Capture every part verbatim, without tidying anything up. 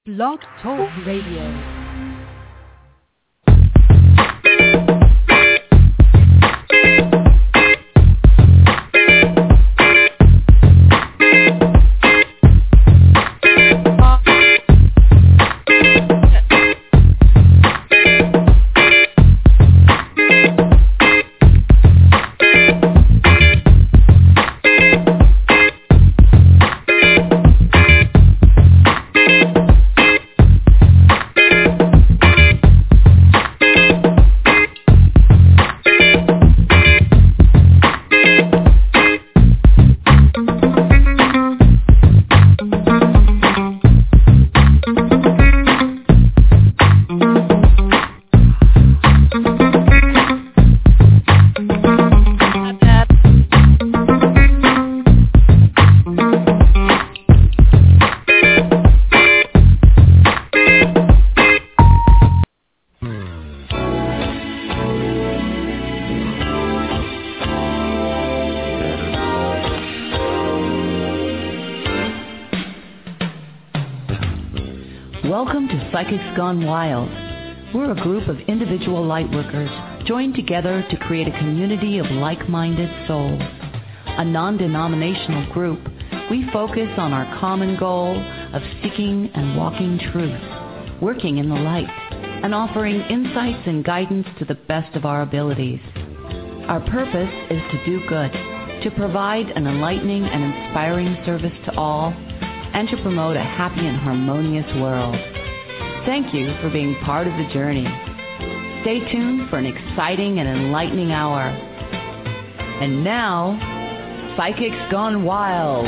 Blog Talk Radio. Welcome to Psychics Gone Wild. We're a group of individual lightworkers joined together to create a community of like-minded souls. A non-denominational group, we focus on our common goal of seeking and walking truth, working in the light, and offering insights and guidance to the best of our abilities. Our purpose is to do good, to provide an enlightening and inspiring service to all, and to promote a happy and harmonious world. Thank you for being part of the journey. Stay tuned for an exciting and enlightening hour. And now, Psychics Gone Wild.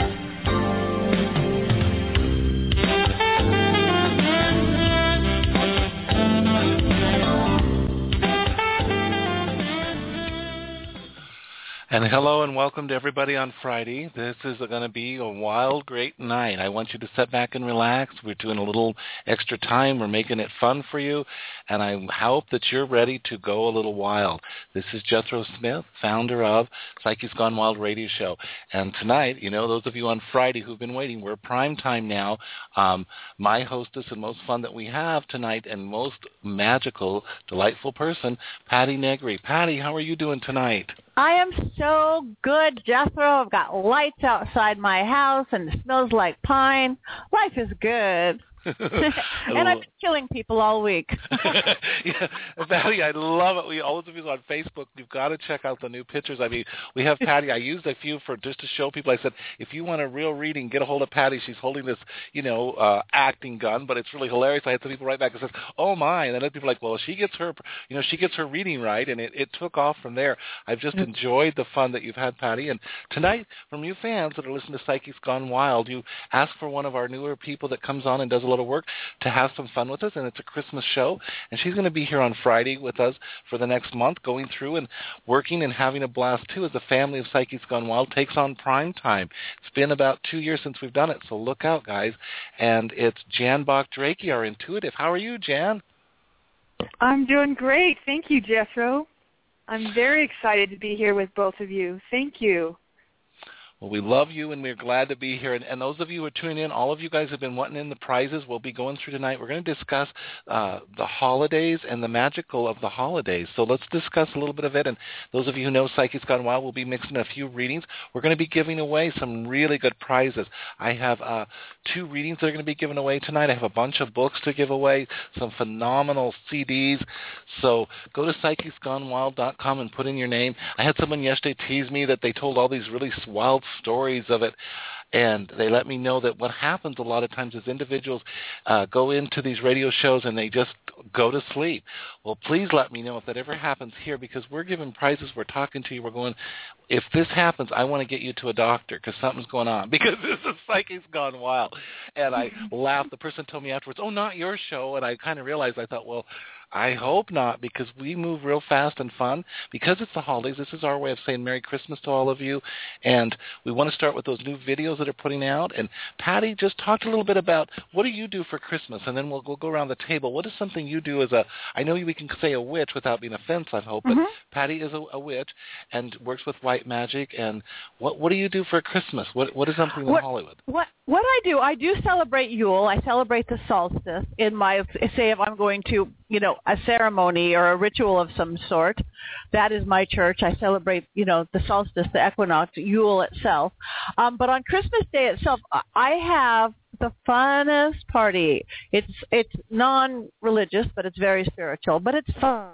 And hello and welcome to everybody on Friday. This is going to be a wild, great night. I want you to sit back and relax. We're doing a little extra time. We're making it fun for you. And I hope that you're ready to go a little wild. This is Jethro Smith, founder of Psychics Gone Wild Radio Show. And tonight, you know, those of you on Friday who've been waiting, we're prime time now. Um, my hostess and most fun that we have tonight and most magical, delightful person, Patty Negri. Patty, how are you doing tonight? I am so good, Jethro. I've got lights outside my house, and it smells like pine. Life is good. And I've been killing people all week. Yeah, Patty, I love it. We all of you on Facebook, you've got to check out the new pictures. I mean, we have Patty. I used a few for just to show people. I said, if you want a real reading, get a hold of Patty. She's holding this, you know, uh, acting gun, but it's really hilarious. I had some people write back and says, oh my, and then other people are like, well, she gets her, you know, she gets her reading right, and it, it took off from there. I've just enjoyed the fun that you've had, Patty. And tonight, from you fans that are listening to Psychics Gone Wild, you ask for one of our newer people that comes on and does a little of work to have some fun with us, and it's a Christmas show, and she's going to be here on Friday with us for the next month, going through and working and having a blast too as the family of Psychics Gone Wild takes on prime time. It's been about two years since we've done it, so look out, guys. And it's Jan Bach-Drakey, our intuitive. How are you, Jan? I'm doing great. Thank you, Jethro. I'm very excited to be here with both of you. Thank you. Well, we love you, and we're glad to be here. And, and those of you who are tuning in, all of you guys have been wanting in the prizes. We'll be going through tonight. We're going to discuss uh, the holidays and the magical of the holidays. So let's discuss a little bit of it. And those of you who know Psychics Gone Wild, we'll be mixing a few readings. We're going to be giving away some really good prizes. I have uh, two readings that are going to be given away tonight. I have a bunch of books to give away, some phenomenal C Ds. So go to psychics gone wild dot com and put in your name. I had someone yesterday tease me that they told all these really wild stories of it, and they let me know that what happens a lot of times is individuals uh, go into these radio shows and they just go to sleep. Well, please let me know if that ever happens here, because we're giving prizes, we're talking to you, we're going, if this happens, I want to get you to a doctor because something's going on, because this is Psychics Gone Wild. And I laughed. The person told me afterwards, oh, not your show. And I kind of realized, I thought, well, I hope not, because we move real fast and fun. Because it's the holidays, this is our way of saying Merry Christmas to all of you. And we want to start with those new videos that are putting out. And Patty, just talk a little bit about what do you do for Christmas? And then we'll, we'll go around the table. What is something you do as a, I know we can say a witch without being offensive, I hope, but mm-hmm. Patty is a, a witch and works with white magic. And what what do you do for Christmas? What What is something in what, Hollywood? What What I do, I do celebrate Yule. I celebrate the solstice in my, say if I'm going to, you know, a ceremony or a ritual of some sort. That is my church. I celebrate, you know, the solstice, the equinox, Yule itself. Um, but on Christmas Day itself, I have the funnest party. It's it's non-religious, but it's very spiritual. But it's fun.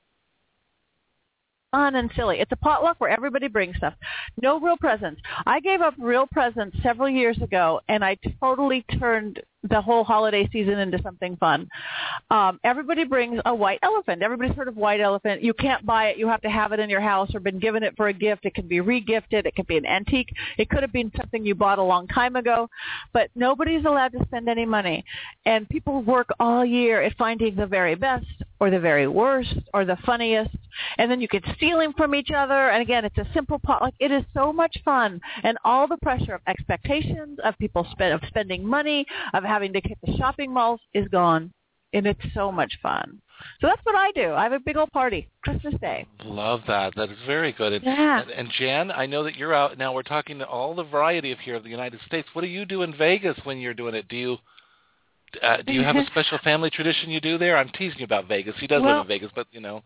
Fun and silly. It's a potluck where everybody brings stuff. No real presents. I gave up real presents several years ago, and I totally turned the whole holiday season into something fun. Um, everybody brings a white elephant. Everybody's heard of white elephant. You can't buy it. You have to have it in your house or been given it for a gift. It can be re-gifted. It could be an antique. It could have been something you bought a long time ago, but nobody's allowed to spend any money. And people work all year at finding the very best or the very worst or the funniest, and then you can steal him from each other. And again, it's a simple potluck. It is so much fun, and all the pressure of expectations, of people spend, of spending money, of having to hit the shopping malls is gone, and it's so much fun. So that's what I do. I have a big old party, Christmas Day. Love that. That is very good. And, yeah. and, and Jan, I know that you're out now. We're talking to all the variety of here of the United States. What do you do in Vegas when you're doing it? Do you uh, do you have a special family tradition you do there? I'm teasing you about Vegas. He does well, live in Vegas, but you know.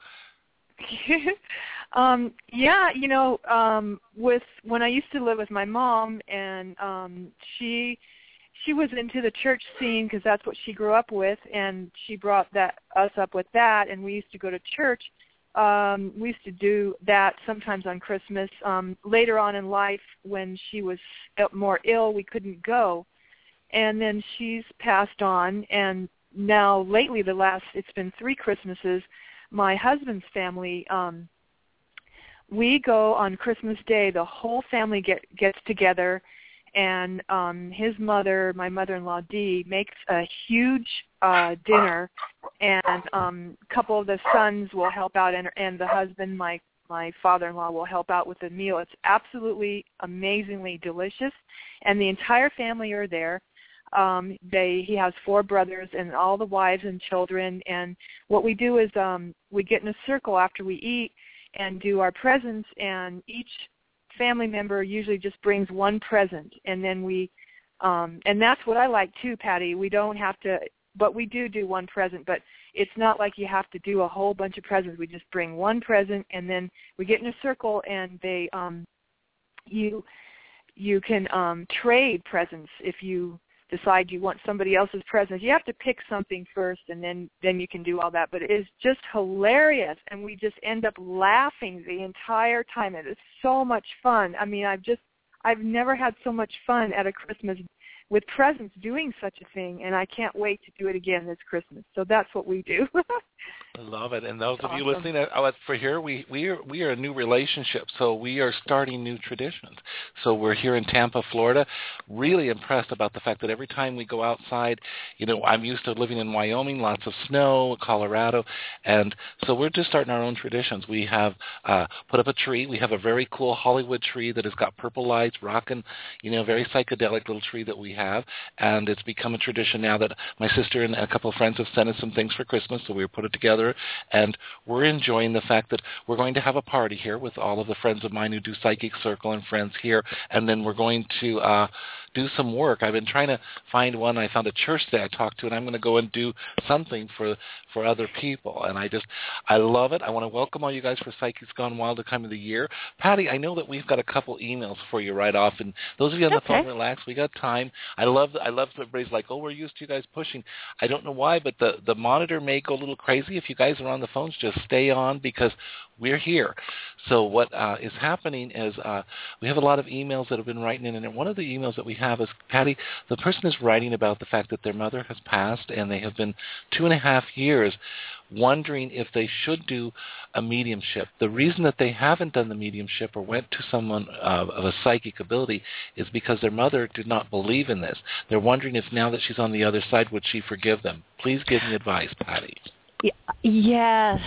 um, yeah, you know, um, with when I used to live with my mom, and um, she. She was into the church scene because that's what she grew up with, and she brought that us up with that, and we used to go to church. Um, we used to do that sometimes on Christmas. Um, later on in life, when she was more ill, we couldn't go, and then she's passed on, and now lately, the last, it's been three Christmases, my husband's family, um, we go on Christmas Day, the whole family get, gets together, and um, his mother, my mother-in-law Dee, makes a huge uh, dinner, and um, a couple of the sons will help out, and, and the husband, my my father-in-law, will help out with the meal. It's absolutely amazingly delicious, and the entire family are there. Um, they he has four brothers and all the wives and children, and what we do is um, we get in a circle after we eat and do our presents, and each family member usually just brings one present, and then we, um, and that's what I like too, Patty. We don't have to, but we do do one present, but it's not like you have to do a whole bunch of presents. We just bring one present, and then we get in a circle, and they, um, you, you can um, trade presents if you decide you want somebody else's presents. You have to pick something first, and then, then you can do all that. But it is just hilarious, and we just end up laughing the entire time. It is so much fun. I mean, I've just, I've never had so much fun at a Christmas with presents doing such a thing, and I can't wait to do it again this Christmas. So that's what we do. I love it. And those That's of awesome. you listening uh, for here, we, we, are, we are a new relationship, so we are starting new traditions. So we're here in Tampa, Florida, really impressed about the fact that every time we go outside, you know, I'm used to living in Wyoming, lots of snow, Colorado, and so we're just starting our own traditions. We have uh, put up a tree. We have a very cool Hollywood tree that has got purple lights, rocking, you know, very psychedelic little tree that we have, and it's become a tradition now that my sister and a couple of friends have sent us some things for Christmas, so we put it together, and we're enjoying the fact that we're going to have a party here with all of the friends of mine who do Psychic Circle and friends here, and then we're going to uh, do some work. I've been trying to find one. I found a church that I talked to, and I'm going to go and do something for for other people, and I just, I love it. I want to welcome all you guys for Psychics Gone Wild time of the year. Patty, I know that we've got a couple emails for you right off, and those of you on the Okay. phone, relax. We got time. I love I love that everybody's like, oh, we're used to you guys pushing. I don't know why, but the, the monitor may go a little crazy. If you guys are on the phones, just stay on because we're here. So what uh, is happening is uh, we have a lot of emails that have been writing in, and one of the emails that we have is, Patty, the person is writing about the fact that their mother has passed, and they have been two and a half years wondering if they should do a mediumship. The reason that they haven't done the mediumship or went to someone uh, of a psychic ability is because their mother did not believe in this. They're wondering if now that she's on the other side, would she forgive them? Please give me advice, Patty. Yes.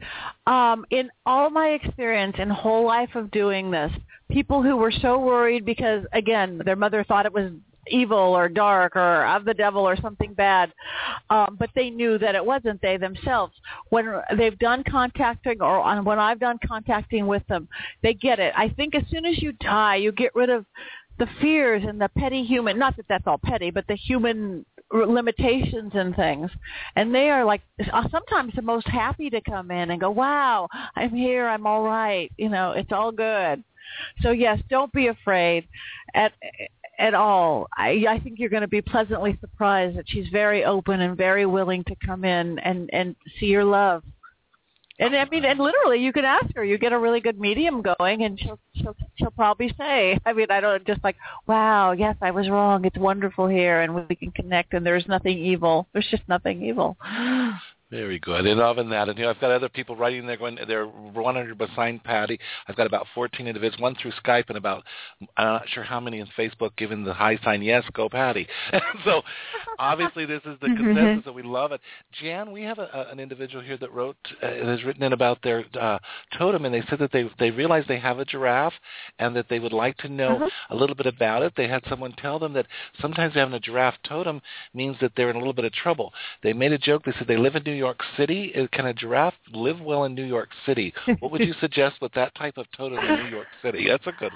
Um, in all my experience in whole life of doing this, people who were so worried because, again, their mother thought it was evil or dark or of the devil or something bad, um, but they knew that it wasn't they themselves. When they've done contacting or on, when I've done contacting with them, they get it. I think as soon as you die, you get rid of the fears and the petty human, not that that's all petty, but the human limitations and things. And they are like sometimes the most happy to come in and go, wow, I'm here, I'm all right, you know, it's all good. So yes, don't be afraid at at all. I, I think you're going to be pleasantly surprised that she's very open and very willing to come in and, and see your love. And I mean, and literally, you can ask her. You get a really good medium going, and she'll she'll she'll probably say, I mean, I don't just like, wow, yes, I was wrong. It's wonderful here, and we can connect, and there's nothing evil. There's just nothing evil. Very good. And other than that, and you know, I've got other people writing there going, they're one hundred beside Patty. I've got about fourteen individuals, one through Skype, and about, I'm not sure how many in Facebook giving the high sign, yes, go Patty. So obviously this is the consensus, and we love it. Jan, we have a, a, an individual here that wrote, uh, has written in about their uh, totem, and they said that they they realized they have a giraffe and that they would like to know uh-huh. a little bit about it. They had someone tell them that sometimes having a giraffe totem means that they're in a little bit of trouble. They made a joke. They said they live in New York City. Can a giraffe live well in New York City? What would you suggest with that type of totem in New York City? That's a good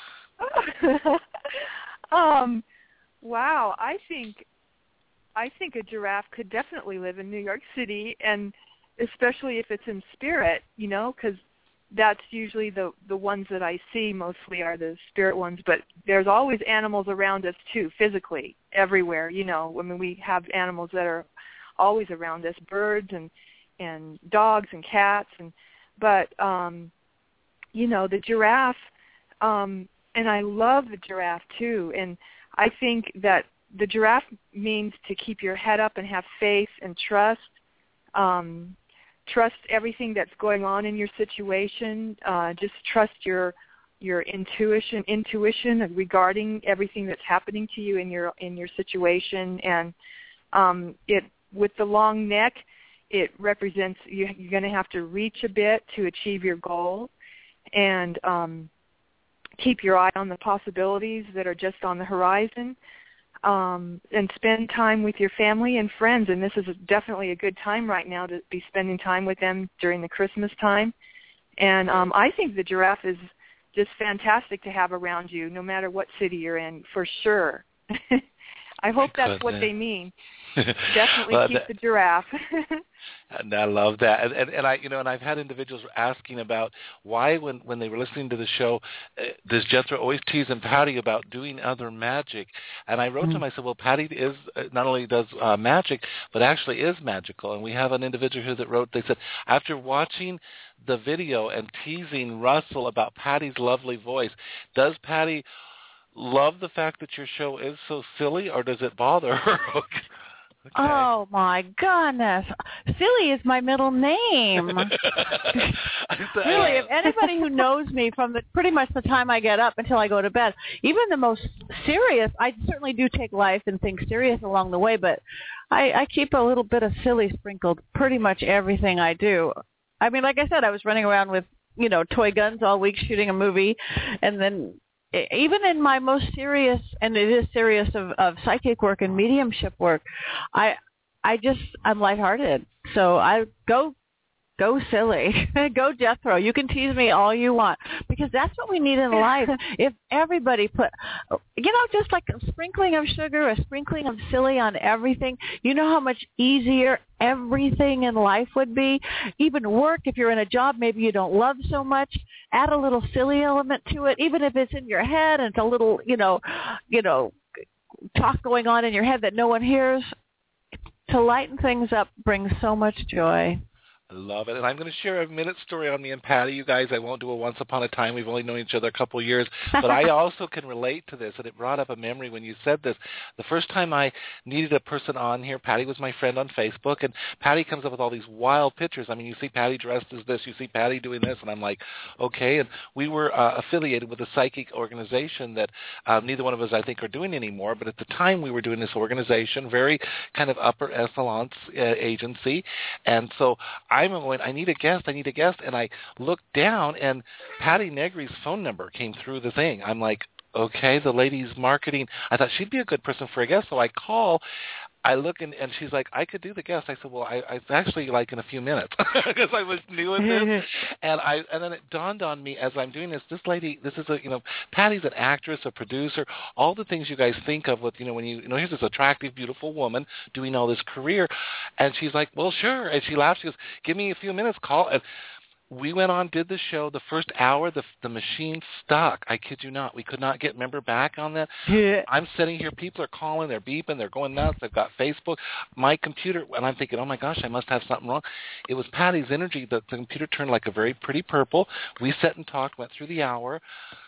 one. um, wow, I think I think a giraffe could definitely live in New York City, and especially if it's in spirit, you know, because that's usually the the ones that I see mostly are the spirit ones. But there's always animals around us too, physically, everywhere. You know, I mean, we have animals that are always around us, birds and and dogs and cats, and but um you know, the giraffe, um and I love the giraffe too, and I think that the giraffe means to keep your head up and have faith and trust, um trust everything that's going on in your situation, uh just trust your your intuition intuition regarding everything that's happening to you in your in your situation. And um it with the long neck, it represents you, you're going to have to reach a bit to achieve your goal, and um, keep your eye on the possibilities that are just on the horizon, um, and spend time with your family and friends. And this is definitely a good time right now to be spending time with them during the Christmas time. And um, I think the giraffe is just fantastic to have around you, no matter what city you're in, for sure. I hope that's what they mean. Definitely well, keep that, the giraffe. And I love that. And, and, and I, you know, and I've had individuals asking about why, when, when they were listening to the show, uh, does Jethro always tease and Patty about doing other magic? And I wrote mm-hmm. to him, I said, well, Patty is uh, not only does uh, magic, but actually is magical. And we have an individual here that wrote, they said, after watching the video and teasing Russell about Patty's lovely voice, does Patty love the fact that your show is so silly, or does it bother her? Okay. Oh, my goodness. Silly is my middle name. Really, if anybody who knows me from the pretty much the time I get up until I go to bed, even the most serious, I certainly do take life and things serious along the way, but I, I keep a little bit of silly sprinkled pretty much everything I do. I mean, like I said, I was running around with, you know, toy guns all week shooting a movie, and then even in my most serious, and it is serious, of, of psychic work and mediumship work, I I just, I'm lighthearted. So I go, go silly. Go Jethro. You can tease me all you want, because that's what we need in life. If everybody put, you know, just like a sprinkling of sugar, a sprinkling of silly on everything, you know how much easier everything in life would be. Even work, if you're in a job maybe you don't love so much, add a little silly element to it, even if it's in your head and it's a little, you know, you know, talk going on in your head that no one hears. To lighten things up brings so much joy. I love it. And I'm going to share a minute story on me and Patty, you guys. I won't do a once upon a time. We've only known each other a couple of years. But I also can relate to this, and it brought up a memory when you said this. The first time I needed a person on here, Patty was my friend on Facebook, and Patty comes up with all these wild pictures. I mean, you see Patty dressed as this, you see Patty doing this, and I'm like, okay. And we were uh, affiliated with a psychic organization that uh, neither one of us, I think, are doing anymore. But at the time, we were doing this organization, very kind of upper echelon uh, agency. And so I I'm going, I need a guest, I need a guest. And I looked down, and Patty Negri's phone number came through the thing. I'm like, okay, the lady's marketing. I thought she'd be a good person for a guest. So I call. I look, and, and she's like, I could do the guest. I said, well, I, I actually like in a few minutes because I was new at this. and I and then it dawned on me as I'm doing this, this lady, this is a, you know, Patty's an actress, a producer, all the things you guys think of with, you know, when you, you know, here's this attractive, beautiful woman doing all this career. And she's like, well, sure. And she laughs. She goes, give me a few minutes, call. And we went on, did the show. The first hour, the the machine stuck. I kid you not. We could not get member back on that. Yeah. I'm sitting here. People are calling. They're beeping. They're going nuts. They've got Facebook. My computer, and I'm thinking, oh, my gosh, I must have something wrong. It was Patty's energy. The, the computer turned like a very pretty purple. We sat and talked, went through the hour.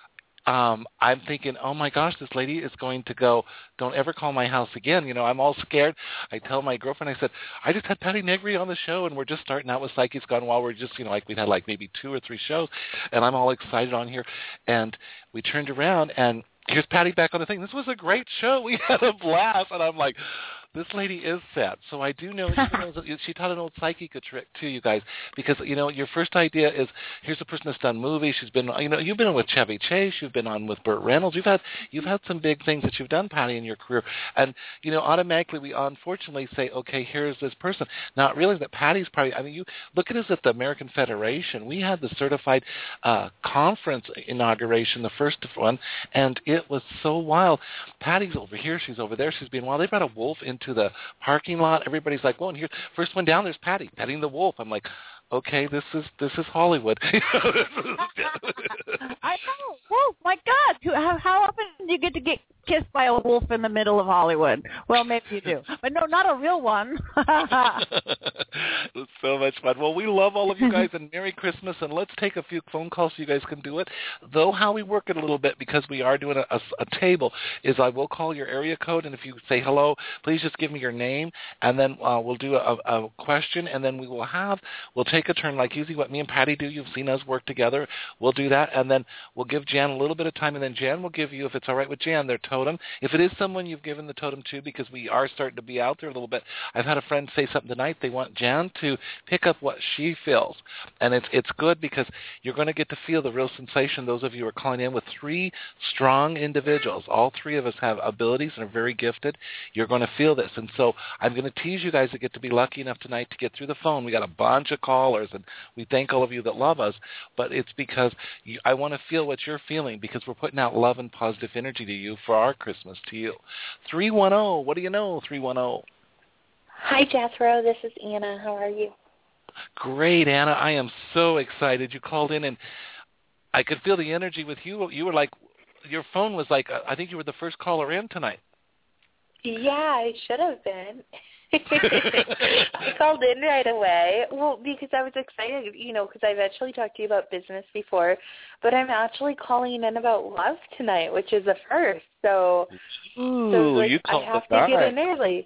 Um, I'm thinking, oh, my gosh, this lady is going to go, don't ever call my house again. You know, I'm all scared. I tell my girlfriend, I said, I just had Patty Negri on the show, and we're just starting out with Psychics Gone Wild. We're just, you know, like we've had like maybe two or three shows, and I'm all excited on here. And we turned around, and here's Patty back on the thing. This was a great show. We had a blast. And I'm like, this lady is set. So I do know she, knows, she taught an old psychic a trick too, you guys, because, you know, your first idea is here's a person that's done movies. She's been, you know, you've been on with Chevy Chase. You've been on with Burt Reynolds. You've had you've had some big things that you've done, Patty, in your career. And, you know, automatically we unfortunately say, okay, here's this person. Not realizing that Patty's probably, I mean, you look at us at the American Federation. We had the certified uh, conference inauguration, the first one, and it was so wild. Patty's over here. She's over there. She's being wild. They brought a wolf into to the parking lot. Everybody's like, well, and here, first one down, there's Patty, petting the wolf. I'm like, okay, this is this is Hollywood. I know. Wolf, my God. How, how often do you get to get kissed by a wolf in the middle of Hollywood? Well, maybe you do. But no, not a real one. It's so much fun. Well, we love all of you guys, and Merry Christmas, and let's take a few phone calls so you guys can do it. Though how we work it a little bit, because we are doing a, a, a table, is I will call your area code, and if you say hello, please just give me your name, and then uh, we'll do a, a question, and then we will have, we'll take a turn, like usually what me and Patty do. You've seen us work together. We'll do that, and then we'll give Jan a little bit of time, and then Jan will give you, if it's all right with Jan, their totem. If it is someone you've given the totem to, because we are starting to be out there a little bit. I've had a friend say something tonight. They want Jan to pick up what she feels, and it's it's good because you're going to get to feel the real sensation. Those of you who are calling in with three strong individuals. All three of us have abilities and are very gifted. You're going to feel this, and so I'm going to tease you guys that get to be lucky enough tonight to get through the phone. We got a bunch of callers, and we thank all of you that love us, but it's because you, I want to feel what you're feeling, because we're putting out love and positive energy to you for our Christmas to you. three one zero, what do you know, three one zero? Hi, Jethro. This is Anna. How are you? Great, Anna. I am so excited. You called in, and I could feel the energy with you. You were like, your phone was like, I think you were the first caller in tonight. Yeah, I should have been. I called in right away. Well, because I was excited, you know, because I've actually talked to you about business before, but I'm actually calling in about love tonight, which is a first. So, Ooh, so like, you I have to get in early.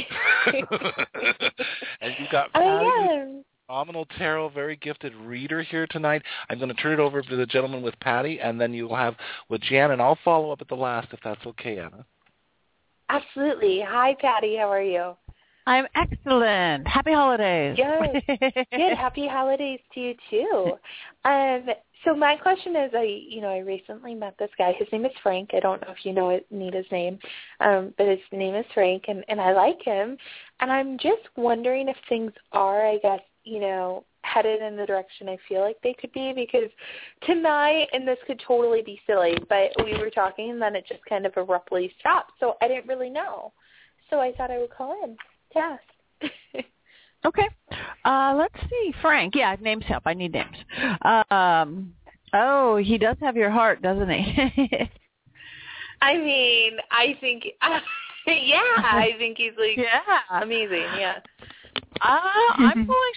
And you got Patty, phenomenal tarot, very gifted reader here tonight. I'm going to turn it over to the gentleman with Patty, and then you'll have with Jan, and I'll follow up at the last if that's okay, Anna. Absolutely. Hi, Patty. How are you? I'm excellent. Happy holidays. Good. Good. Happy holidays to you too. Um, so my question is, I, you know, I recently met this guy. His name is Frank. I don't know if you know it, Nita's name, um, but his name is Frank, and, and I like him. And I'm just wondering if things are, I guess, you know, headed in the direction I feel like they could be, because tonight, and this could totally be silly, but we were talking and then it just kind of abruptly stopped. So I didn't really know. So I thought I would call in. Yes. Okay. Uh, let's see. Frank. Yeah, names help. I need names. Um, oh, he does have your heart, doesn't he? I mean, I think, uh, yeah, I think he's like yeah. amazing. Yeah. Uh, I'm pulling some really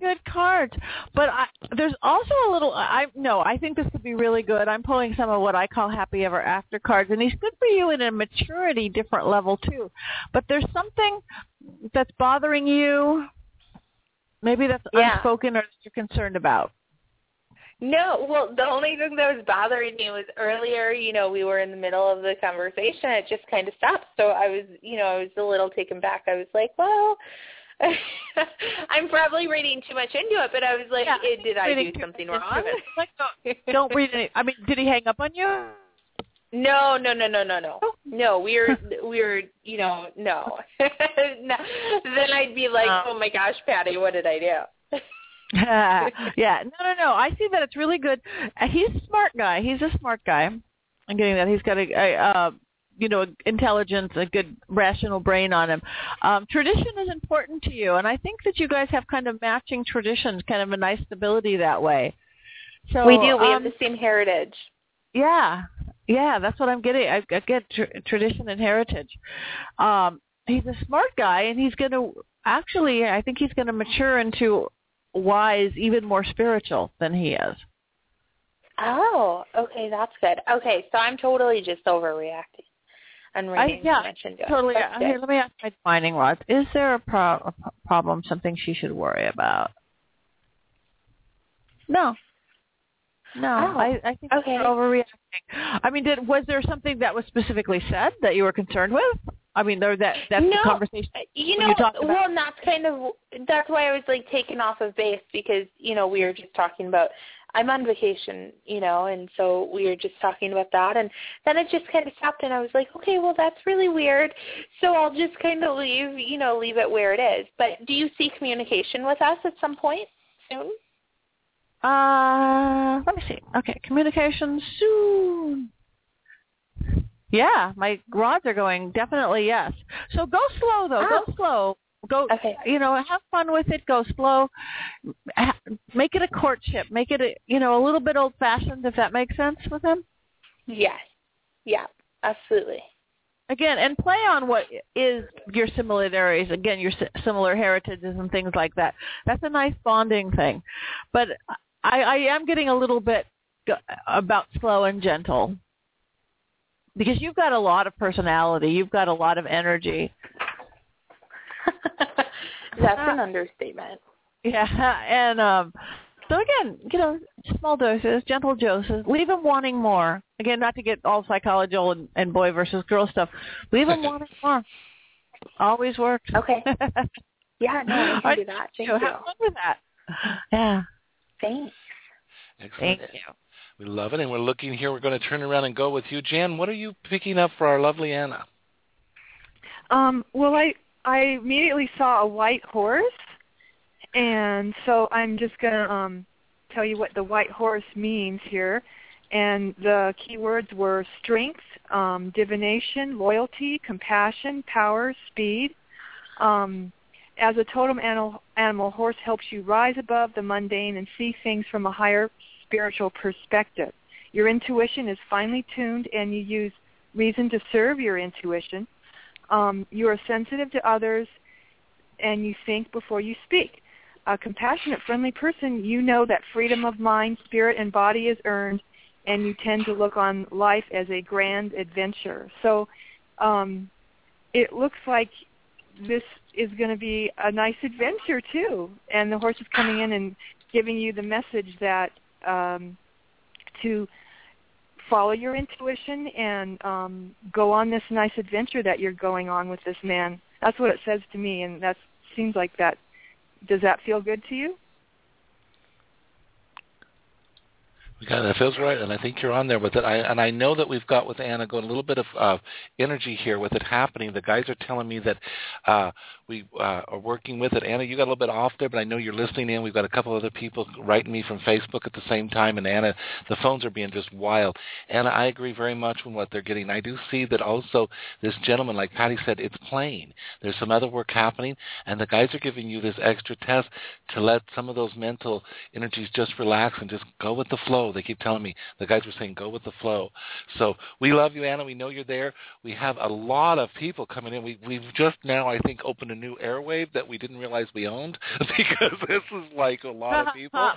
good cards. But I, there's also a little, I no, I think this could be really good. I'm pulling some of what I call happy ever after cards, and he's good for you in a maturity different level too. But there's something that's bothering you, maybe that's yeah. unspoken or that you're concerned about. No, well, the only thing that was bothering me was earlier, you know, we were in the middle of the conversation. It just kind of stopped. So I was, you know, I was a little taken back. I was like, well, I'm probably reading too much into it, but I was like, yeah, eh, did I do something wrong? Like, don't, don't read it. I mean, did he hang up on you? No, no, no, no, no, no. No, we're, we're, you know, no. no. Then I'd be like, oh, my gosh, Patty, what did I do? yeah, no, no, no. I see that it's really good. Uh, he's a smart guy. He's a smart guy. I'm getting that. He's got a, a uh, you know, intelligence, a good rational brain on him. Um, tradition is important to you, and I think that you guys have kind of matching traditions, kind of a nice stability that way. So we do. We um, have the same heritage. Yeah, yeah, that's what I'm getting. I, I get tr- tradition and heritage. Um, he's a smart guy, and he's going to actually, I think he's going to mature into wise, even more spiritual than he is. Oh, okay, that's good. Okay, so I'm totally just overreacting and reading I, yeah, too much into totally. it. Here, let me ask my divining rods. Is there a, pro- a problem, something she should worry about? No. No, oh, I, I think okay. you're overreacting. I mean, did was there something that was specifically said that you were concerned with? I mean, there that that's no, the conversation. You know, well, and that's kind of that's why I was like taken off of base because you know we were just talking about I'm on vacation, you know, and so we were just talking about that, and then it just kind of stopped, and I was like, okay, well, that's really weird, so I'll just kind of leave, you know, leave it where it is. But do you see communication with us at some point soon? Uh, let me see. Okay, communication soon. Yeah, my rods are going definitely yes. So go slow though. Oh. Go slow. Go. Okay. You know, have fun with it. Go slow. Ha- make it a courtship. Make it a you know a little bit old fashioned if that makes sense with him. Yes. Yeah. Absolutely. Again, and play on what is your similarities. Again, your similar heritages and things like that. That's a nice bonding thing. But I, I am getting a little bit about slow and gentle because you've got a lot of personality. You've got a lot of energy. That's an understatement. Yeah, and um, so again, you know, small doses, gentle doses. Leave them wanting more. Again, not to get all psychological and, and boy versus girl stuff. Leave them wanting more. Always works. Okay. Yeah, no, I can right, do that. Thank you. you. Have fun with that. Yeah. Thanks. Excellent. Thank you. We love it, and we're looking here. We're going to turn around and go with you. Jan, what are you picking up for our lovely Anna? Um, well, I I immediately saw a white horse, and so I'm just going to um, tell you what the white horse means here. And the key words were strength, um, divination, loyalty, compassion, power, speed. Um, as a totem animal, animal, horse helps you rise above the mundane and see things from a higher spiritual perspective. Your intuition is finely tuned, and you use reason to serve your intuition. Um, you are sensitive to others, and you think before you speak. A compassionate, friendly person, you know that freedom of mind, spirit, and body is earned, and you tend to look on life as a grand adventure. So um, it looks like this is going to be a nice adventure, too. And the horse is coming in and giving you the message that um, to follow your intuition and um, go on this nice adventure that you're going on with this man. That's what it says to me, and that seems like that. Does that feel good to you? Yeah, that feels right, and I think you're on there with it. I, and I know that we've got with Anna going a little bit of uh, energy here with it happening. The guys are telling me that uh, we uh, are working with it. Anna, you got a little bit off there, but I know you're listening in. We've got a couple other people writing me from Facebook at the same time, and Anna, the phones are being just wild. Anna, I agree very much with what they're getting. I do see that also this gentleman, like Patty said, it's playing. There's some other work happening, and the guys are giving you this extra test to let some of those mental energies just relax and just go with the flow. flow. They keep telling me, the guys were saying, go with the flow. So we love you, Anna. We know you're there. We have a lot of people coming in. We, we've just now, I think, opened a new airwave that we didn't realize we owned because this is like a lot of people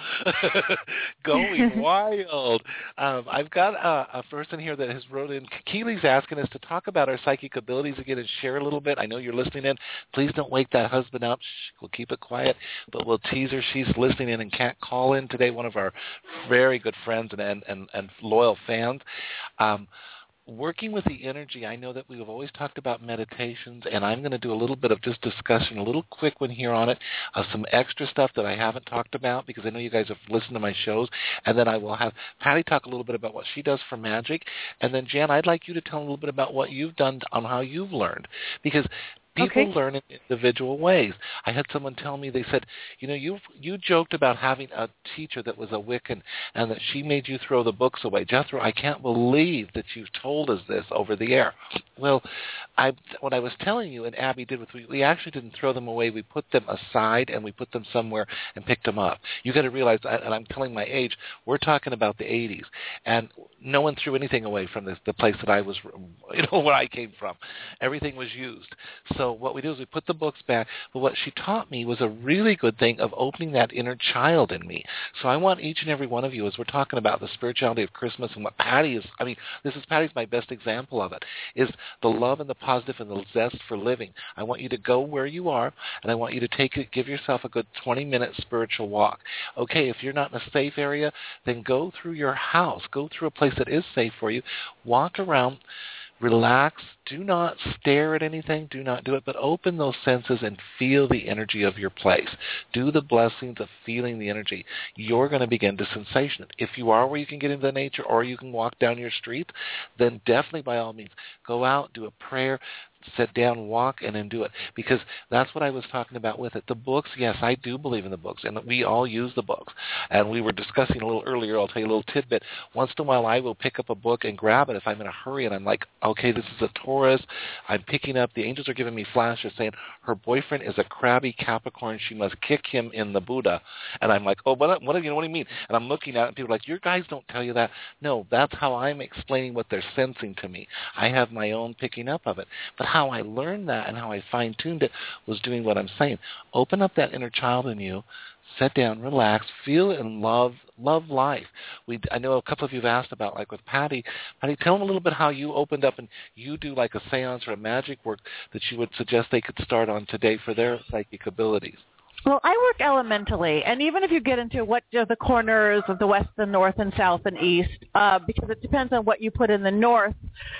going wild. Um, I've got a, a person here that has wrote in. Keely's asking us to talk about our psychic abilities again and share a little bit. I know you're listening in. Please don't wake that husband up. Shh, we'll keep it quiet, but we'll tease her. She's listening in and can't call in today, one of our very good friends and, and, and, and loyal fans. Um, working with the energy, I know that we've always talked about meditations, and I'm going to do a little bit of just discussion, a little quick one here on it, uh, some extra stuff that I haven't talked about because I know you guys have listened to my shows, and then I will have Patty talk a little bit about what she does for magic, and then Jan, I'd like you to tell a little bit about what you've done on how you've learned, because people okay. learn in individual ways. I had someone tell me, they said, you know, you you joked about having a teacher that was a Wiccan and that she made you throw the books away. Jethro, I can't believe that you've told us this over the air. Well, I, what I was telling you and Abby did, with we, we actually didn't throw them away. We put them aside and we put them somewhere and picked them up. You got to realize, and I'm telling my age, we're talking about the eighties, and no one threw anything away from this, the place that I was, you know, where I came from. Everything was used. So So what we do is we put the books back, but what she taught me was a really good thing of opening that inner child in me. So I want each and every one of you, as we're talking about the spirituality of Christmas and what Patty is, I mean, this is Patty's my best example of it, is the love and the positive and the zest for living. I want you to go where you are, and I want you to take it, give yourself a good twenty-minute spiritual walk. Okay, if you're not in a safe area, then go through your house. Go through a place that is safe for you. Walk around. Relax. Do not stare at anything. Do not do it, but open those senses and feel the energy of your place. Do the blessings of feeling the energy. You're going to begin to sensation it. If you are where you can get into nature or you can walk down your street, then definitely by all means, go out, do a prayer, sit down, walk, and then do it. Because that's what I was talking about with it. The books, yes, I do believe in the books, and we all use the books. And we were discussing a little earlier, I'll tell you a little tidbit. Once in a while, I will pick up a book and grab it if I'm in a hurry, and I'm like, okay, this is a Taurus. I'm picking up, the angels are giving me flashes saying her boyfriend is a crabby Capricorn. She must kick him in the Buddha. And I'm like, oh, what, what, you know, what do you mean? And I'm looking at it, and people are like, your guys don't tell you that. No, that's how I'm explaining what they're sensing to me. I have my own picking up of it. But how I learned that and how I fine-tuned it was doing what I'm saying. Open up that inner child in you, sit down, relax, feel and love love life. We I know a couple of you have asked about, like with Patty. Patty, tell them a little bit how you opened up and you do like a seance or a magic work that you would suggest they could start on today for their psychic abilities. Well, I work elementally, and even if you get into what are the corners of the west and north and south and east, uh, because it depends on what you put in the north,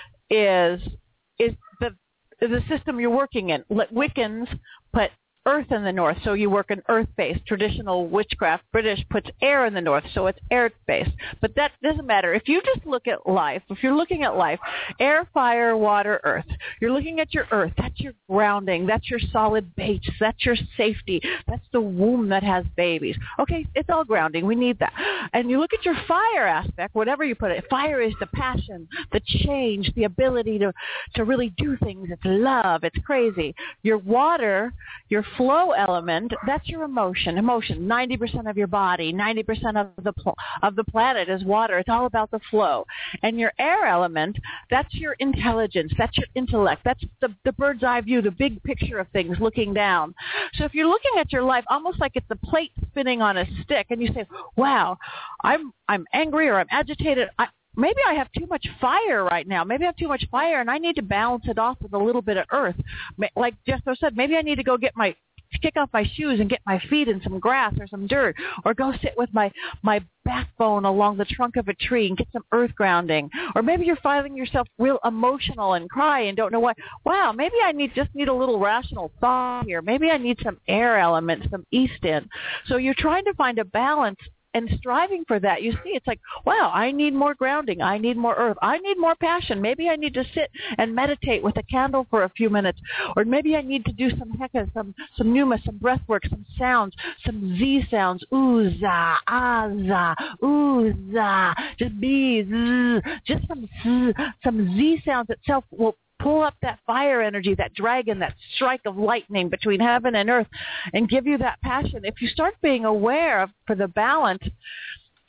is is the the system you're working in. Wiccans put earth in the north, so you work in earth-based. Traditional witchcraft, British, puts air in the north, so it's air-based. But that doesn't matter. If you just look at life, if you're looking at life, air, fire, water, earth, you're looking at your earth. That's your grounding. That's your solid base. That's your safety. That's the womb that has babies. Okay, it's all grounding. We need that. And you look at your fire aspect, whatever you put it, fire is the passion, the change, the ability to, to really do things. It's love. It's crazy. Your water, your flow element, that's your emotion. Emotion, ninety percent of your body, ninety percent of the pl- of the planet is water. It's all about the flow. And your air element, that's your intelligence, that's your intellect, that's the, the bird's eye view, the big picture of things, looking down. So if you're looking at your life almost like it's a plate spinning on a stick, and you say, wow, I'm I'm angry or I'm agitated, I, maybe I have too much fire right now. Maybe I have too much fire, and I need to balance it off with a little bit of earth. Like Jethro said, maybe I need to go get my kick off my shoes and get my feet in some grass or some dirt, or go sit with my my backbone along the trunk of a tree and get some earth grounding. Or maybe you're finding yourself real emotional and cry and don't know what. Wow, maybe I need just need a little rational thought here. Maybe I need some air element, some east in. So you're trying to find a balance and striving for that. You see, it's like, wow, I need more grounding. I need more earth. I need more passion. Maybe I need to sit and meditate with a candle for a few minutes. Or maybe I need to do some heka, some, some pneuma, some breath work, some sounds, some Z sounds. Ooh, za, ah, za, ooh, za. Just be, z, just some z, some Z sounds itself will pull up that fire energy, that dragon, that strike of lightning between heaven and earth, and give you that passion. If you start being aware of, for the balance,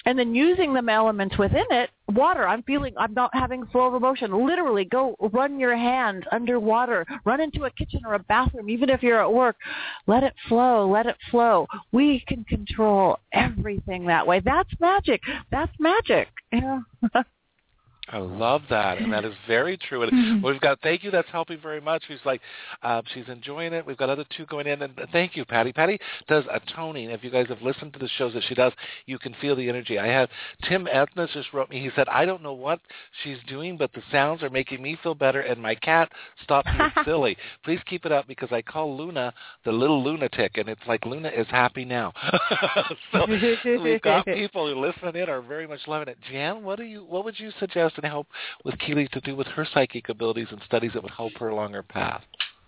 And then using them elements within it, water, I'm feeling, I'm not having flow of emotion. Literally go run your hand underwater, run into a kitchen or a bathroom, even if you're at work. Let it flow, let it flow. We can control everything that way. That's magic. That's magic. Yeah. I love that, and that is very true. And we've got, thank you, that's helping very much. She's like, uh, she's enjoying it. We've got other two going in, and thank you, Patty. Patty does a toning. If you guys have listened to the shows that she does, you can feel the energy. I have, Tim Ethnes just wrote me, he said, I don't know what she's doing, but the sounds are making me feel better, and my cat stopped being silly. Please keep it up, because I call Luna the little lunatic, and it's like Luna is happy now. so, so we've got people who listening in are very much loving it. Jan, what do you, what would you suggest and help with Keely to do with her psychic abilities and studies that would help her along her path?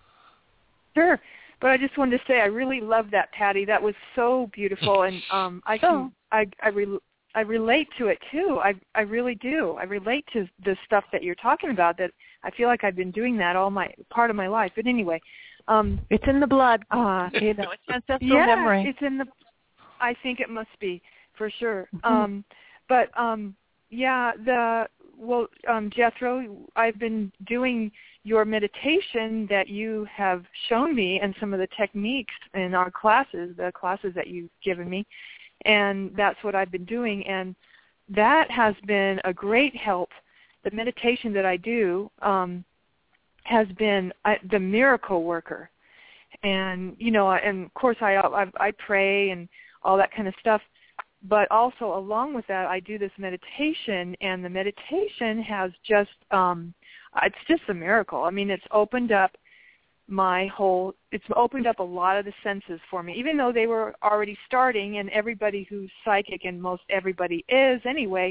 Sure, but I just wanted to say I really love that, Patty. That was so beautiful, and um, I can I I, re, I relate to it too. I I really do. I relate to the stuff that you're talking about. That I feel like I've been doing that all my part of my life. But anyway, um, it's in the blood. Uh, you know, it's ancestral yeah, memory. It's in the. I think it must be for sure. Mm-hmm. Um, but um, yeah, the. Well, um, Jethro, I've been doing your meditation that you have shown me and some of the techniques in our classes, the classes that you've given me, and that's what I've been doing, and that has been a great help. The meditation that I do um, has been uh, the miracle worker, and, you know, and of course I, I, I pray and all that kind of stuff. But also along with that, I do this meditation, and the meditation has just, um, it's just a miracle. I mean, it's opened up my whole, it's opened up a lot of the senses for me, even though they were already starting, and everybody who's psychic, and most everybody is anyway,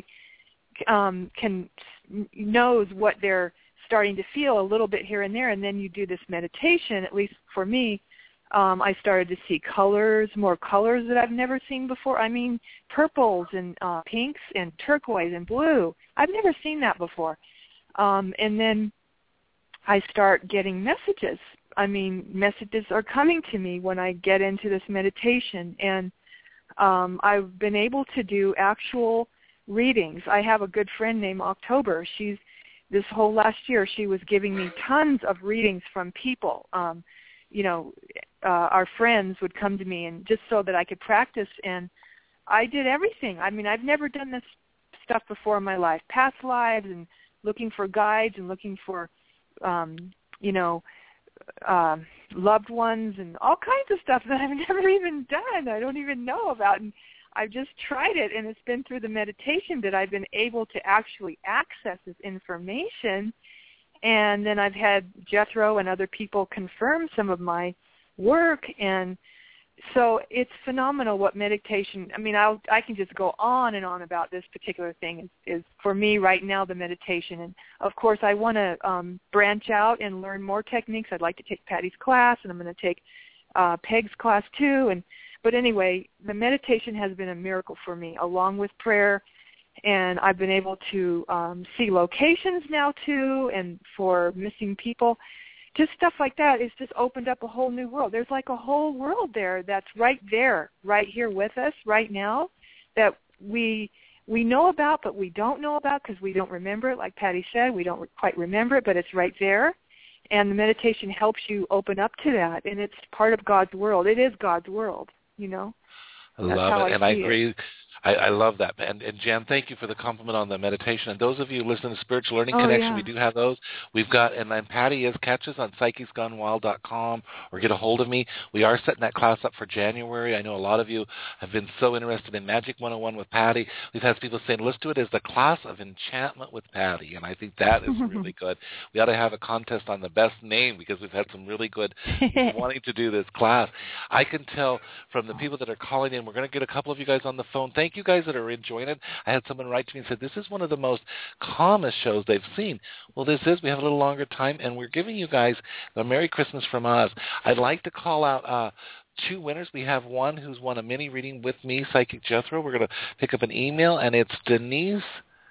um, can, knows what they're starting to feel a little bit here and there, and then you do this meditation, at least for me. Um, I started to see colors, more colors that I've never seen before. I mean, purples and uh, pinks and turquoise and blue. I've never seen that before. Um, and then I start getting messages. I mean, messages are coming to me when I get into this meditation. And um, I've been able to do actual readings. I have a good friend named October. She's, this whole last year, she was giving me tons of readings from people. Um, you know, uh, our friends would come to me, and just so that I could practice, and I did everything. I mean, I've never done this stuff before in my life, past lives and looking for guides and looking for, um, you know, uh, loved ones and all kinds of stuff that I've never even done, I don't even know about, and I've just tried it, and it's been through the meditation that I've been able to actually access this information. And then I've had Jethro and other people confirm some of my work, and so it's phenomenal what meditation, I mean, I'll, I can just go on and on about this particular thing, is, is for me right now the meditation. And, of course, I want to um, branch out and learn more techniques. I'd like to take Patty's class, and I'm going to take uh, Peg's class too. And But anyway, the meditation has been a miracle for me, along with prayer. And I've been able to um, see locations now, too, and for missing people. Just stuff like that. It's just opened up a whole new world. There's like a whole world there that's right there, right here with us right now, that we we know about but we don't know about because we don't remember it. Like Patty said, we don't quite remember it, but it's right there. And the meditation helps you open up to that, and it's part of God's world. It is God's world, you know. I That's love it, I and I agree. It. I, I love that. And, and Jan, thank you for the compliment on the meditation. And those of you listening to Spiritual Learning oh, Connection, yeah. we do have those. We've got, and then Patty is, catch us on psychics gone wild dot com or get a hold of me. We are setting that class up for January. I know a lot of you have been so interested in Magic one oh one with Patty. We've had people saying, let's do it as the class of enchantment with Patty. And I think that is really good. We ought to have a contest on the best name because we've had some really good wanting to do this class. I can tell from the people that are calling in, we're going to get a couple of you guys on the phone. Thank you guys that are enjoying it. I had someone write to me and said, this is one of the most calmest shows they've seen. Well, this is. We have a little longer time, and we're giving you guys a Merry Christmas from us. I'd like to call out uh, two winners. We have one who's won a mini reading with me, Psychic Jethro. We're going to pick up an email, and it's Denise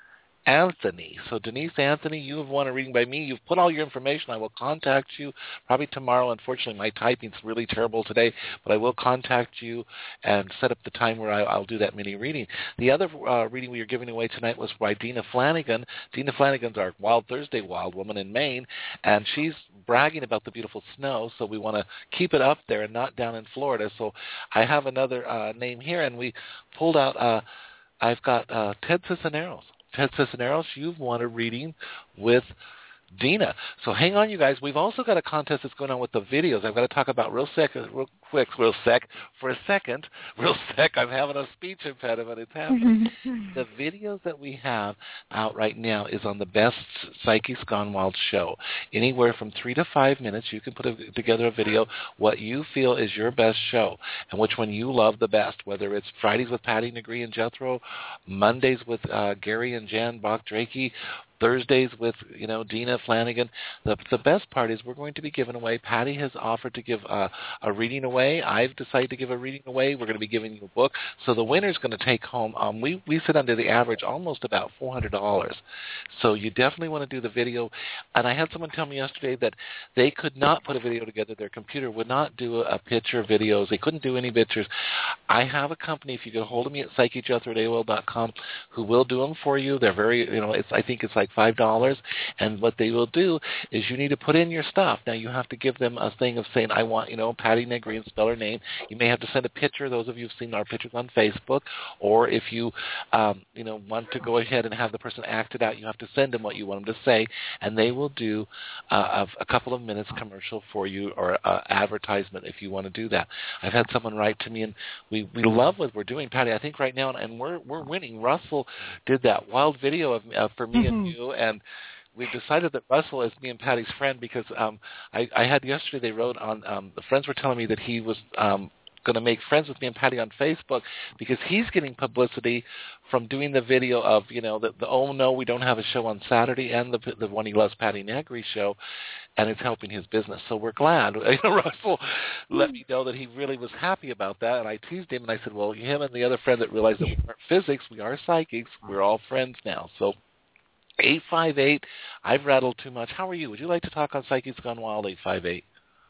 Anthony. So Denise Anthony, you have won a reading by me. You've put all your information. I will contact you probably tomorrow. Unfortunately, my typing's really terrible today, but I will contact you and set up the time where I, I'll do that mini reading. The other uh, reading we are giving away tonight was by Dina Flanagan. Dina Flanagan's our Wild Thursday Wild Woman in Maine, and she's bragging about the beautiful snow, so we want to keep it up there and not down in Florida. So I have another uh, name here, and we pulled out, uh, I've got uh, Ted Cisneros. Ted Cisneros, you've won a reading with Dina. So hang on, you guys. We've also got a contest that's going on with the videos. I've got to talk about real sec, real quick, real sec, for a second. Real sec, I'm having a speech impediment. It's happening. The videos that we have out right now is on the Best Psychics Gone Wild show. Anywhere from three to five minutes, you can put a, together a video, what you feel is your best show and which one you love the best, whether it's Fridays with Patty Negree and Jethro, Mondays with uh, Gary and Jan Bach-Drakey, Thursdays with, you know, Dina Flanagan. The the best part is we're going to be giving away. Patty has offered to give uh, a reading away. I've decided to give a reading away. We're going to be giving you a book. So the winner's going to take home, um, we, we sit under the average almost about four hundred dollars. So you definitely want to do the video. And I had someone tell me yesterday that they could not put a video together. Their computer would not do a, a picture videos. They couldn't do any pictures. I have a company, if you get a hold of me at psychic jethro at A O L dot com, who will do them for you. They're very, you know, it's I think it's like five dollars, and what they will do is you need to put in your stuff. Now you have to give them a thing of saying, I want, you know, Patty Negree, and spell her name. You may have to send a picture. Those of you who've seen our pictures on Facebook, or if you, um, you know, want to go ahead and have the person act it out, you have to send them what you want them to say, and they will do uh, a, a couple of minutes commercial for you, or uh, advertisement if you want to do that. I've had someone write to me, and we, we love what we're doing, Patty. I think right now, and we're we're winning. Russell did that wild video of uh, for me mm-hmm. and you. And we've decided that Russell is me and Patty's friend because um, I, I had yesterday they wrote on, um, the friends were telling me that he was um, going to make friends with me and Patty on Facebook because he's getting publicity from doing the video of, you know, the, the oh no, we don't have a show on Saturday, and the the one he loves, Patty Negree show, and it's helping his business. So we're glad. You know, Russell let me know that he really was happy about that, and I teased him and I said, well, him and the other friend that realized that we aren't physics, we are psychics, we're all friends now. So eight five eight, I've rattled too much. How are you? Would you like to talk on Psychics Gone Wild, eight five eight?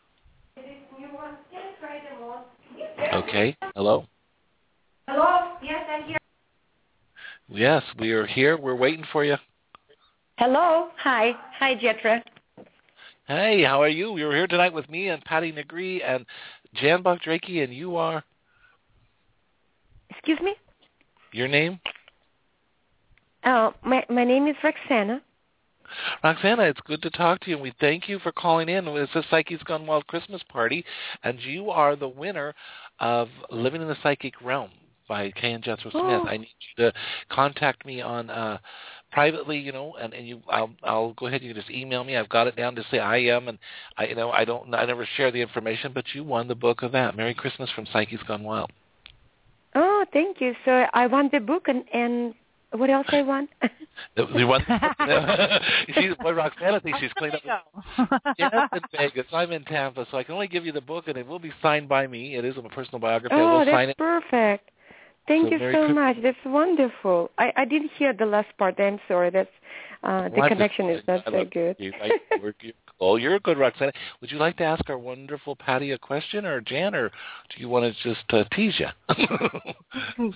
Okay. Hello? Hello? Yes, I'm here. Yes, we are here. We're waiting for you. Hello? Hi. Hi, Jethro. Hey, how are you? You're here tonight with me and Patty Negree and Jan Bach-Drakey, and you are? Excuse me? Your name? Oh, my my name is Roxana. Roxana, it's good to talk to you, and we thank you for calling in. It's a Psychics Gone Wild Christmas party, and you are the winner of Living in the Psychic Realm by Kay and Jethro Smith. Oh. I need you to contact me on uh, privately, you know, and, and you, I'll, I'll go ahead. You can just email me. I've got it down to say I am, and I, you know, I don't, I never share the information, but you won the book of that. Merry Christmas from Psychics Gone Wild. Oh, thank you. So I won the book, and and. What else I want? You want she's, well, Roxana thinks she's cleaned up. Yeah, that's in Vegas. I'm in Tampa, so I can only give you the book, and it will be signed by me. It is a personal biography. Oh, I will that's sign it. perfect. Thank so you so much. That's wonderful. I, I didn't hear the last part. I'm sorry. That's uh, the well, connection is not so good. You. I, you're, you're, oh, you're good, Roxana. Would you like to ask our wonderful Patty a question, or Jan, or do you want to just uh, tease you?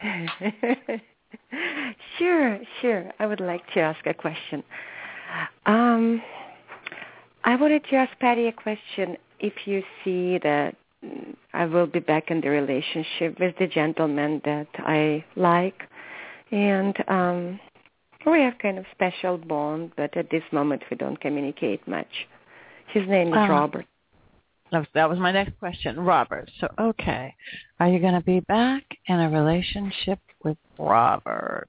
Sure, sure. I would like to ask a question. Um, I wanted to ask Patty a question. If you see that I will be back in the relationship with the gentleman that I like, and um, we have kind of special bond, but at this moment we don't communicate much. His name is uh, Robert. That was my next question, Robert. So, okay. Are you going to be back in a relationship with Robert?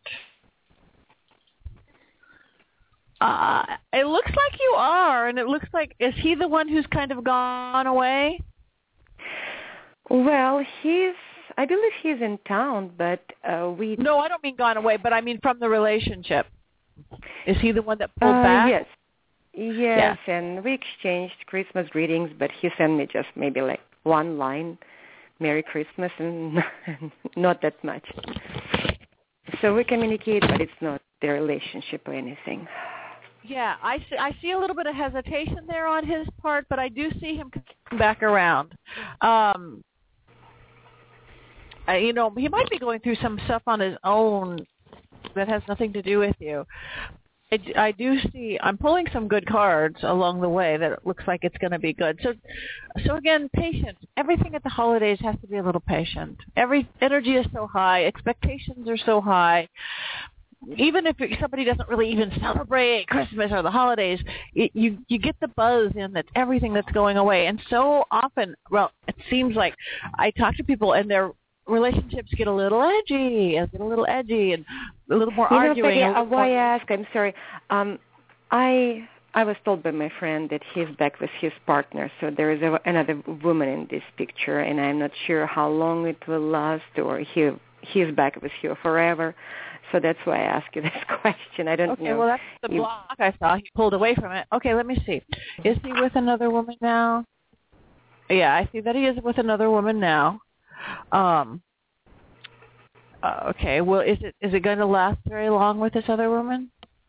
Uh, it looks like you are, and it looks like, is he the one who's kind of gone away? Well, he's, I believe he's in town, but uh, we... No, I don't mean gone away, but I mean from the relationship. Is he the one that pulled uh, back? Yes. Yes, yeah. And we exchanged Christmas greetings, but he sent me just maybe like one line, Merry Christmas, and not that much. So we communicate, but it's not their relationship or anything. Yeah, I see, I see a little bit of hesitation there on his part, but I do see him coming back around. Um, I, you know, he might be going through some stuff on his own that has nothing to do with you. I, I do see, I'm pulling some good cards along the way that it looks like it's going to be good. So, so again, patience. Everything at the holidays has to be a little patient. Every energy is so high. Expectations are so high. Even if somebody doesn't really even celebrate Christmas or the holidays, it, you you get the buzz in that everything that's going away. And so often, well, it seems like I talk to people and their relationships get a little edgy, and get a little edgy, and a little more you arguing. Know, Betty, why I ask? I'm sorry. Um, I I was told by my friend that he's back with his partner, so there is a, another woman in this picture, and I'm not sure how long it will last, or he he's back with her forever. So that's why I ask you this question. I don't okay, know. Okay, well, that's the you, block I saw. He pulled away from it. Okay, let me see. Is he with another woman now? Yeah, I see that he is with another woman now. Um. Uh, okay, well, is it is it going to last very long with this other woman?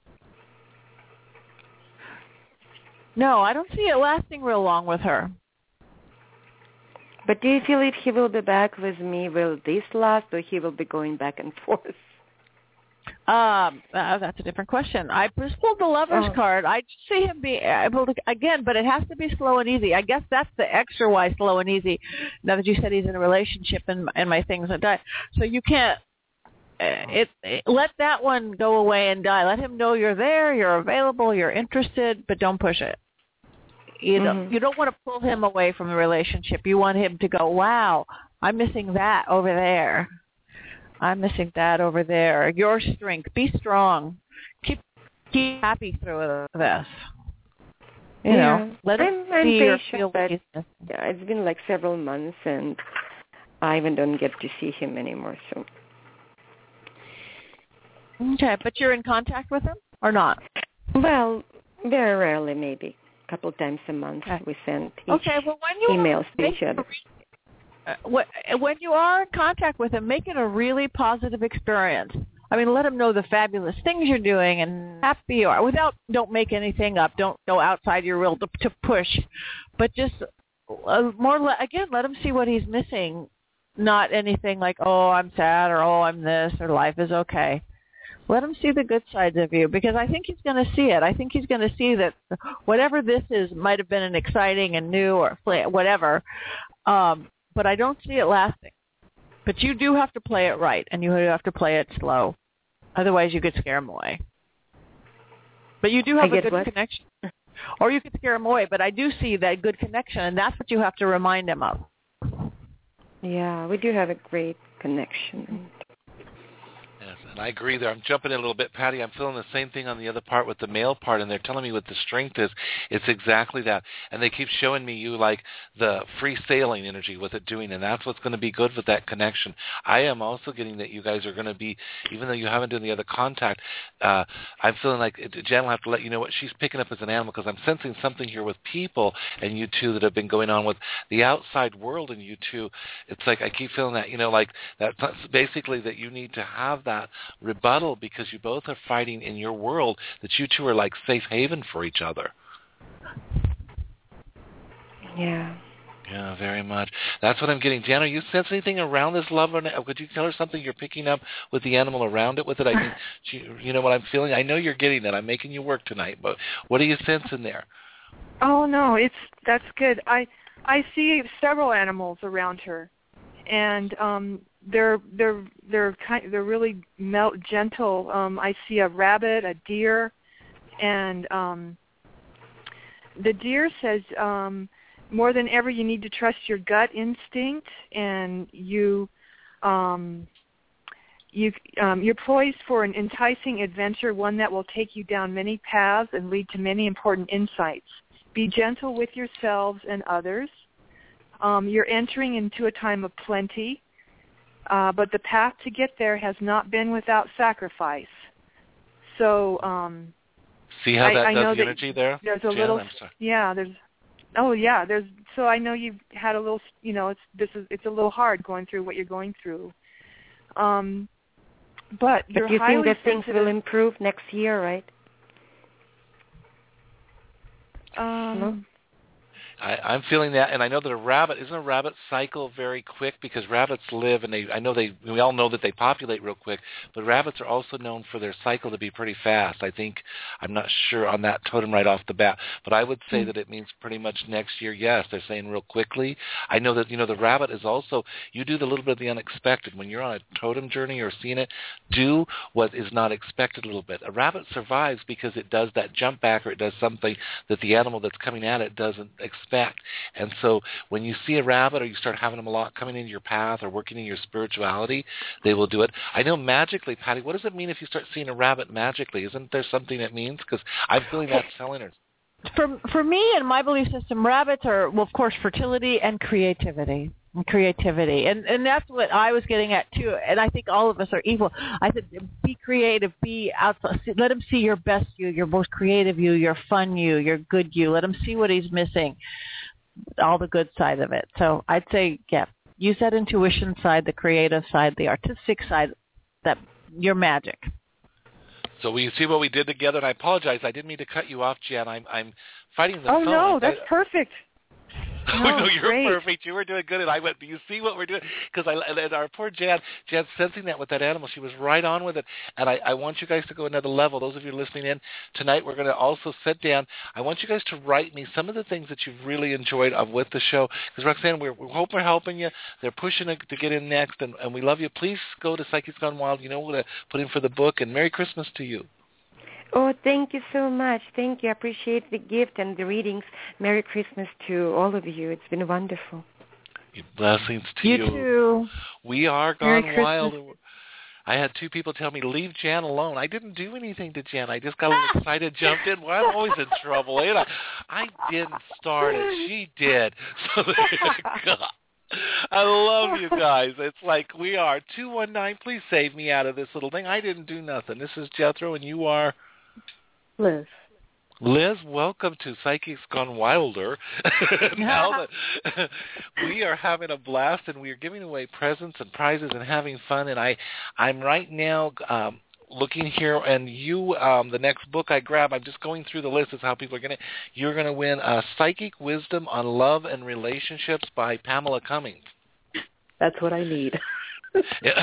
No, I don't see it lasting real long with her. But do you feel if he will be back with me, will this last, or he will be going back and forth? Um, uh, that's a different question. I just pulled the Lover's oh. card. I see him be able to, again, but it has to be slow and easy. I guess that's the extra why slow and easy. Now that you said he's in a relationship and and my things like that, so you can't. It, it let that one go away and die. Let him know you're there, you're available, you're interested, but don't push it. You know, mm-hmm. you don't want to pull him away from the relationship. You want him to go, wow, I'm missing that over there. I'm missing that over there. Your strength. Be strong. Keep keep happy through this. You yeah. know, let I'm, it I'm be your patient, but yeah, it's been like several months, and I even don't get to see him anymore. So. Okay, but you're in contact with him or not? Well, very rarely, maybe a couple of times a month. Okay. We send each okay, well, when you emails to each other. When you are in contact with him, make it a really positive experience. I mean, let him know the fabulous things you're doing and happy you are. Without, don't make anything up. Don't go outside your will to, to push, but just uh, more. Again, let him see what he's missing. Not anything like, oh, I'm sad, or oh, I'm this, or life is okay. Let him see the good sides of you, because I think he's going to see it. I think he's going to see that whatever this is might have been an exciting and new or whatever. Um, But I don't see it lasting. But you do have to play it right, and you have to play it slow. Otherwise, you could scare him away. But you do have a good what? connection. Or you could scare him away. But I do see that good connection, and that's what you have to remind him of. Yeah, we do have a great connection. Yes, and I agree there. I'm jumping in a little bit, Patty. I'm feeling the same thing on the other part with the male part, and they're telling me what the strength is. It's exactly that. And they keep showing me you like the free sailing energy with it doing, and that's what's going to be good with that connection. I am also getting that you guys are going to be, even though you haven't done the other contact, uh, I'm feeling like Jen will have to let you know what she's picking up as an animal, because I'm sensing something here with people and you two that have been going on with the outside world and you two. It's like I keep feeling that, you know, like that's basically that you need to have that rebuttal, because you both are fighting in your world, that you two are like safe haven for each other. Yeah. Yeah, very much. That's what I'm getting. Jan, are you sense anything around this love? Or could you tell her something you're picking up with the animal around it with it? I think, you know what I'm feeling? I know you're getting that. I'm making you work tonight, but what are you sensing there? Oh, no, it's that's good. I I see several animals around her, and um They're they're they're kind they're really melt gentle. Um, I see a rabbit, a deer, and um, the deer says um, more than ever you need to trust your gut instinct, and you um, you um, you're poised for an enticing adventure, one that will take you down many paths and lead to many important insights. Be gentle with yourselves and others. Um, you're entering into a time of plenty. Uh, but the path to get there has not been without sacrifice. So, um, see how that I, I does know the that energy there? There's a Jan, little, I'm sorry. yeah. There's, oh yeah. There's. So I know you've had a little. You know, it's this is it's a little hard going through what you're going through. Um, But But you're you highly think that things sensitive. will improve next year, right? Um, No? I, I'm feeling that, and I know that a rabbit isn't a rabbit cycle very quick because rabbits live, and they I know they we all know that they populate real quick, but rabbits are also known for their cycle to be pretty fast. I think I'm not sure on that totem right off the bat, but I would say mm. that it means pretty much next year. Yes, they're saying real quickly. I know that you know the rabbit is also you do the little bit of the unexpected when you're on a totem journey or seeing it. Do what is not expected a little bit. A rabbit survives because it does that jump back or it does something that the animal that's coming at it doesn't expect. And so when you see a rabbit or you start having them a lot coming into your path or working in your spirituality, they will do it. I know magically, Patty, what does it mean if you start seeing a rabbit magically? Isn't there something it means? Because I'm feeling that telling her. For, for me and my belief system, rabbits are, well, of course, fertility and creativity. And creativity. And and that's what I was getting at, too. And I think all of us are equal. I said, be creative, be outside. Let him see your best you, your most creative you, your fun you, your good you. Let him see what he's missing, all the good side of it. So I'd say, yeah, use that intuition side, the creative side, the artistic side, that your magic. So will you see what we did together? And I apologize. I didn't mean to cut you off, Jan. I'm, I'm fighting the oh, phone. Oh, no, I, that's I, perfect. Oh, no, no, you're great. perfect. You were doing good. And I went, do you see what we're doing? Because I, and our poor Jan, Jan's sensing that with that animal. She was right on with it. And I, I want you guys to go another level. Those of you listening in tonight, we're going to also sit down. I want you guys to write me some of the things that you've really enjoyed of with the show. Because, Roxanne, we're, we hope we're helping you. They're pushing to, to get in next, and, and we love you. Please go to Psychics Gone Wild. You know what to put in for the book. And Merry Christmas to you. Oh, thank you so much. Thank you. I appreciate the gift and the readings. Merry Christmas to all of you. It's been wonderful. Blessings to you. You too. We are Merry gone Christmas. wild. I had two people tell me, leave Jan alone. I didn't do anything to Jan. I just got a little excited, jumped in. Well, I'm always in trouble. Ain't I? I didn't start it. She did. So there you go. I love you guys. It's like we are. two one nine, please save me out of this little thing. I didn't do nothing. This is Jethro, and you are? Liz. Liz, welcome to Psychics Gone Wilder. Now that we are having a blast, and we are giving away presents and prizes and having fun. And I, I'm right now um, looking here, and you, um, the next book I grab, I'm just going through the list. Is how people are going to. You're going to win uh, Psychic Wisdom on Love and Relationships by Pamela Cummings. That's what I need. Yeah.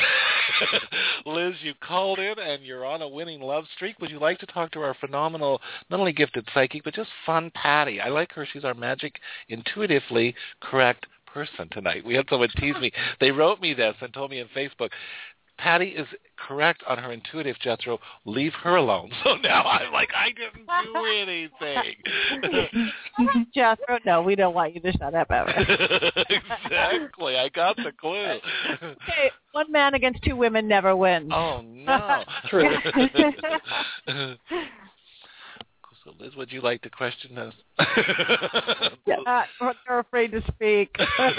Liz, you called in and you're on a winning love streak. Would you like to talk to our phenomenal, not only gifted psychic, but just fun Patty? I like her. She's our magic, intuitively correct person tonight. We had someone tease me. They wrote me this and told me on Facebook, Patty is correct on her intuitive, Jethro. Leave her alone. So now I'm like, I didn't do anything. Jethro, no, we don't want you to shut up ever. Exactly. I got the clue. Okay, one man against two women never wins. Oh, no. True. So, Liz, would you like to question us? Yeah, they're afraid to speak.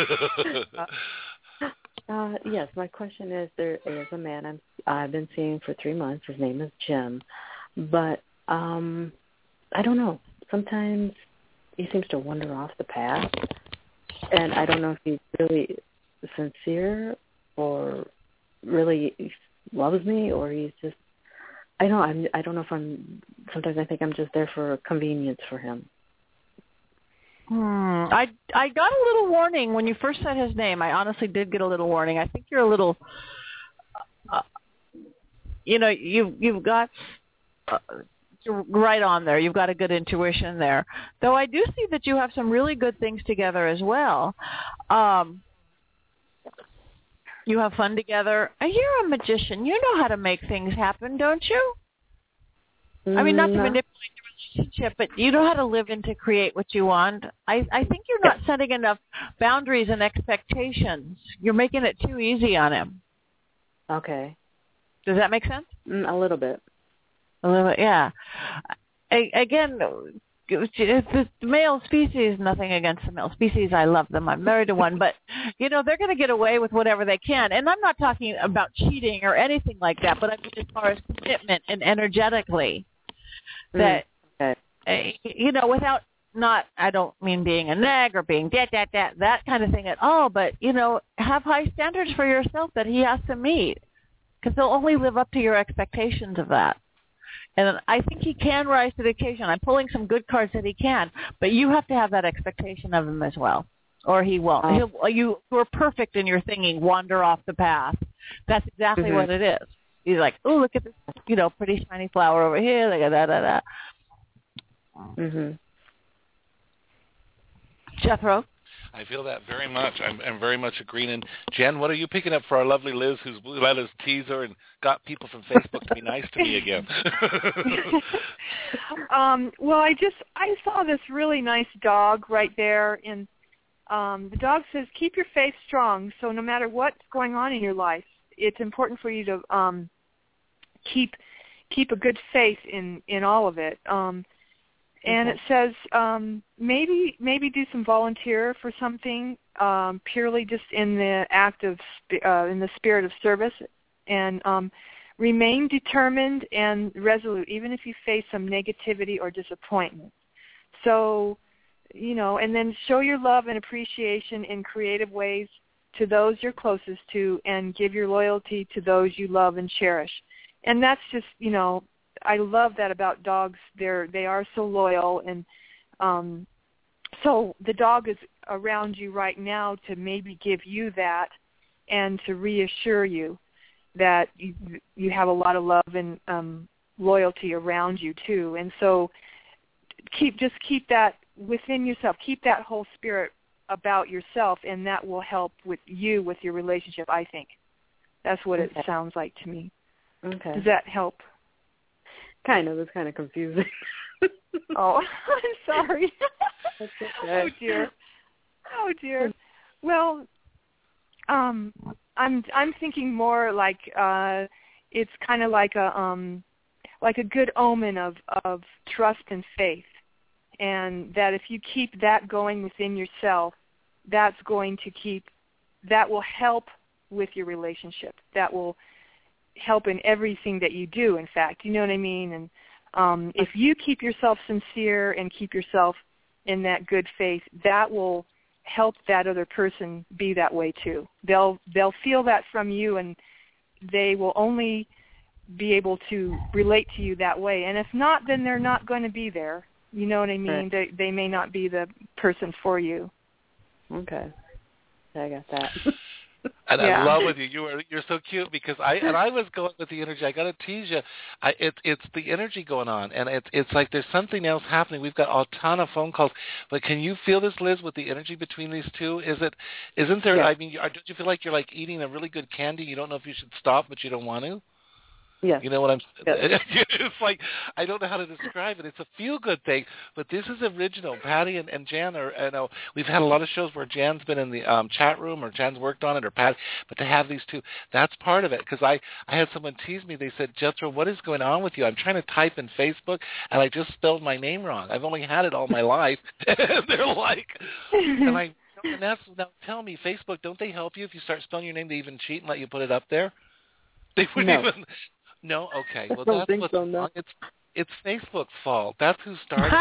Uh, yes, my question is, there is a man I'm, I've been seeing for three months. His name is Jim. But um, I don't know. Sometimes he seems to wander off the path. And I don't know if he's really sincere or really loves me, or he's just, I don't know. I'm, I don't know if I'm, sometimes I think I'm just there for convenience for him. Hmm. I I got a little warning when you first said his name. I honestly did get a little warning. I think you're a little, uh, you know, you you've got uh, you're right on there. You've got a good intuition there. Though I do see that you have some really good things together as well. Um, you have fun together. You're a magician. You know how to make things happen, don't you? I mean, not to manipulate the relationship, but you know how to live and to create what you want. I, I think you're not setting enough boundaries and expectations. You're making it too easy on him. Okay. Does that make sense? Mm, a little bit. A little bit, yeah. I, again, the male species, nothing against the male species. I love them. I'm married to one. But, you know, they're going to get away with whatever they can. And I'm not talking about cheating or anything like that, but I mean as far as commitment and energetically. That, okay. uh, you know, without not, I don't mean being a nag or being that, that, that, that kind of thing at all, but, you know, have high standards for yourself that he has to meet. because they'll only live up to your expectations of that. And I think he can rise to the occasion. I'm pulling some good cards that he can, but you have to have that expectation of him as well, or he won't. Oh. He'll, you were perfect in your thinking, wander off the path. That's exactly mm-hmm. what it is. He's like, oh, look at this, you know, pretty shiny flower over here. Look at that, that, that. Mm-hmm. Jethro? I feel that very much. I'm, I'm very much agreeing. And Jen, what are you picking up for our lovely Liz, who's let us tease her and got people from Facebook to be nice to me again? um, well, I just I saw this really nice dog right there, and um, the dog says, "Keep your faith strong." So no matter what's going on in your life, it's important for you to um, keep keep a good faith in in all of it. Um, And it says um, maybe maybe do some volunteer for something um, purely just in the act of uh, in the spirit of service, and um, remain determined and resolute even if you face some negativity or disappointment. So, you know, and then show your love and appreciation in creative ways to those you're closest to, and give your loyalty to those you love and cherish. And that's just, you know, I love that about dogs. They're they are so loyal, and um, so the dog is around you right now to maybe give you that, and to reassure you that you you have a lot of love and um, loyalty around you too. And so keep just keep that within yourself. Keep that whole spirit about yourself, and that will help with you with your relationship. I think that's what okay. it sounds like to me. Okay. Does that help? Kind of. It's kind of confusing. Oh, I'm sorry. That's okay. Oh dear. Oh dear. Well, um, I'm I'm thinking more like uh, it's kind of like a um, like a good omen of of trust and faith, and that if you keep that going within yourself, that's going to keep that will help with your relationship. That will help in everything that you do, in fact. You know what I mean? And um, if you keep yourself sincere and keep yourself in that good faith, that will help that other person be that way too. They'll they'll feel that from you, and they will only be able to relate to you that way. And if not, then they're not going to be there. You know what I mean? Right. They they may not be the person for you. Okay. I got that. And yeah. I love with you. You are you're so cute because I and I was going with the energy. I got to tease you. I, it's it's the energy going on, and it's it's like there's something else happening. We've got a ton of phone calls, but can you feel this, Liz, with the energy between these two? Is it isn't there? Yeah. I mean, don't you feel like you're like eating a really good candy? You don't know if you should stop, but you don't want to. Yes. You know what I'm Yes. It's like, I don't know how to describe it. It's a feel-good thing, but this is original. Patty and, and Jan are, you know, we've had a lot of shows where Jan's been in the um, chat room or Jan's worked on it or Patty, but to have these two, that's part of it. Because I, I had someone tease me. They said, Jethro, what is going on with you? I'm trying to type in Facebook, and I just spelled my name wrong. I've only had it all my life. And they're like, and I, and that's, now tell me, Facebook, don't they help you if you start spelling your name? They even cheat and let you put it up there? They wouldn't No. even... No, okay. Well, I don't that's think what's so, no. wrong. It's it's Facebook's fault. That's who started.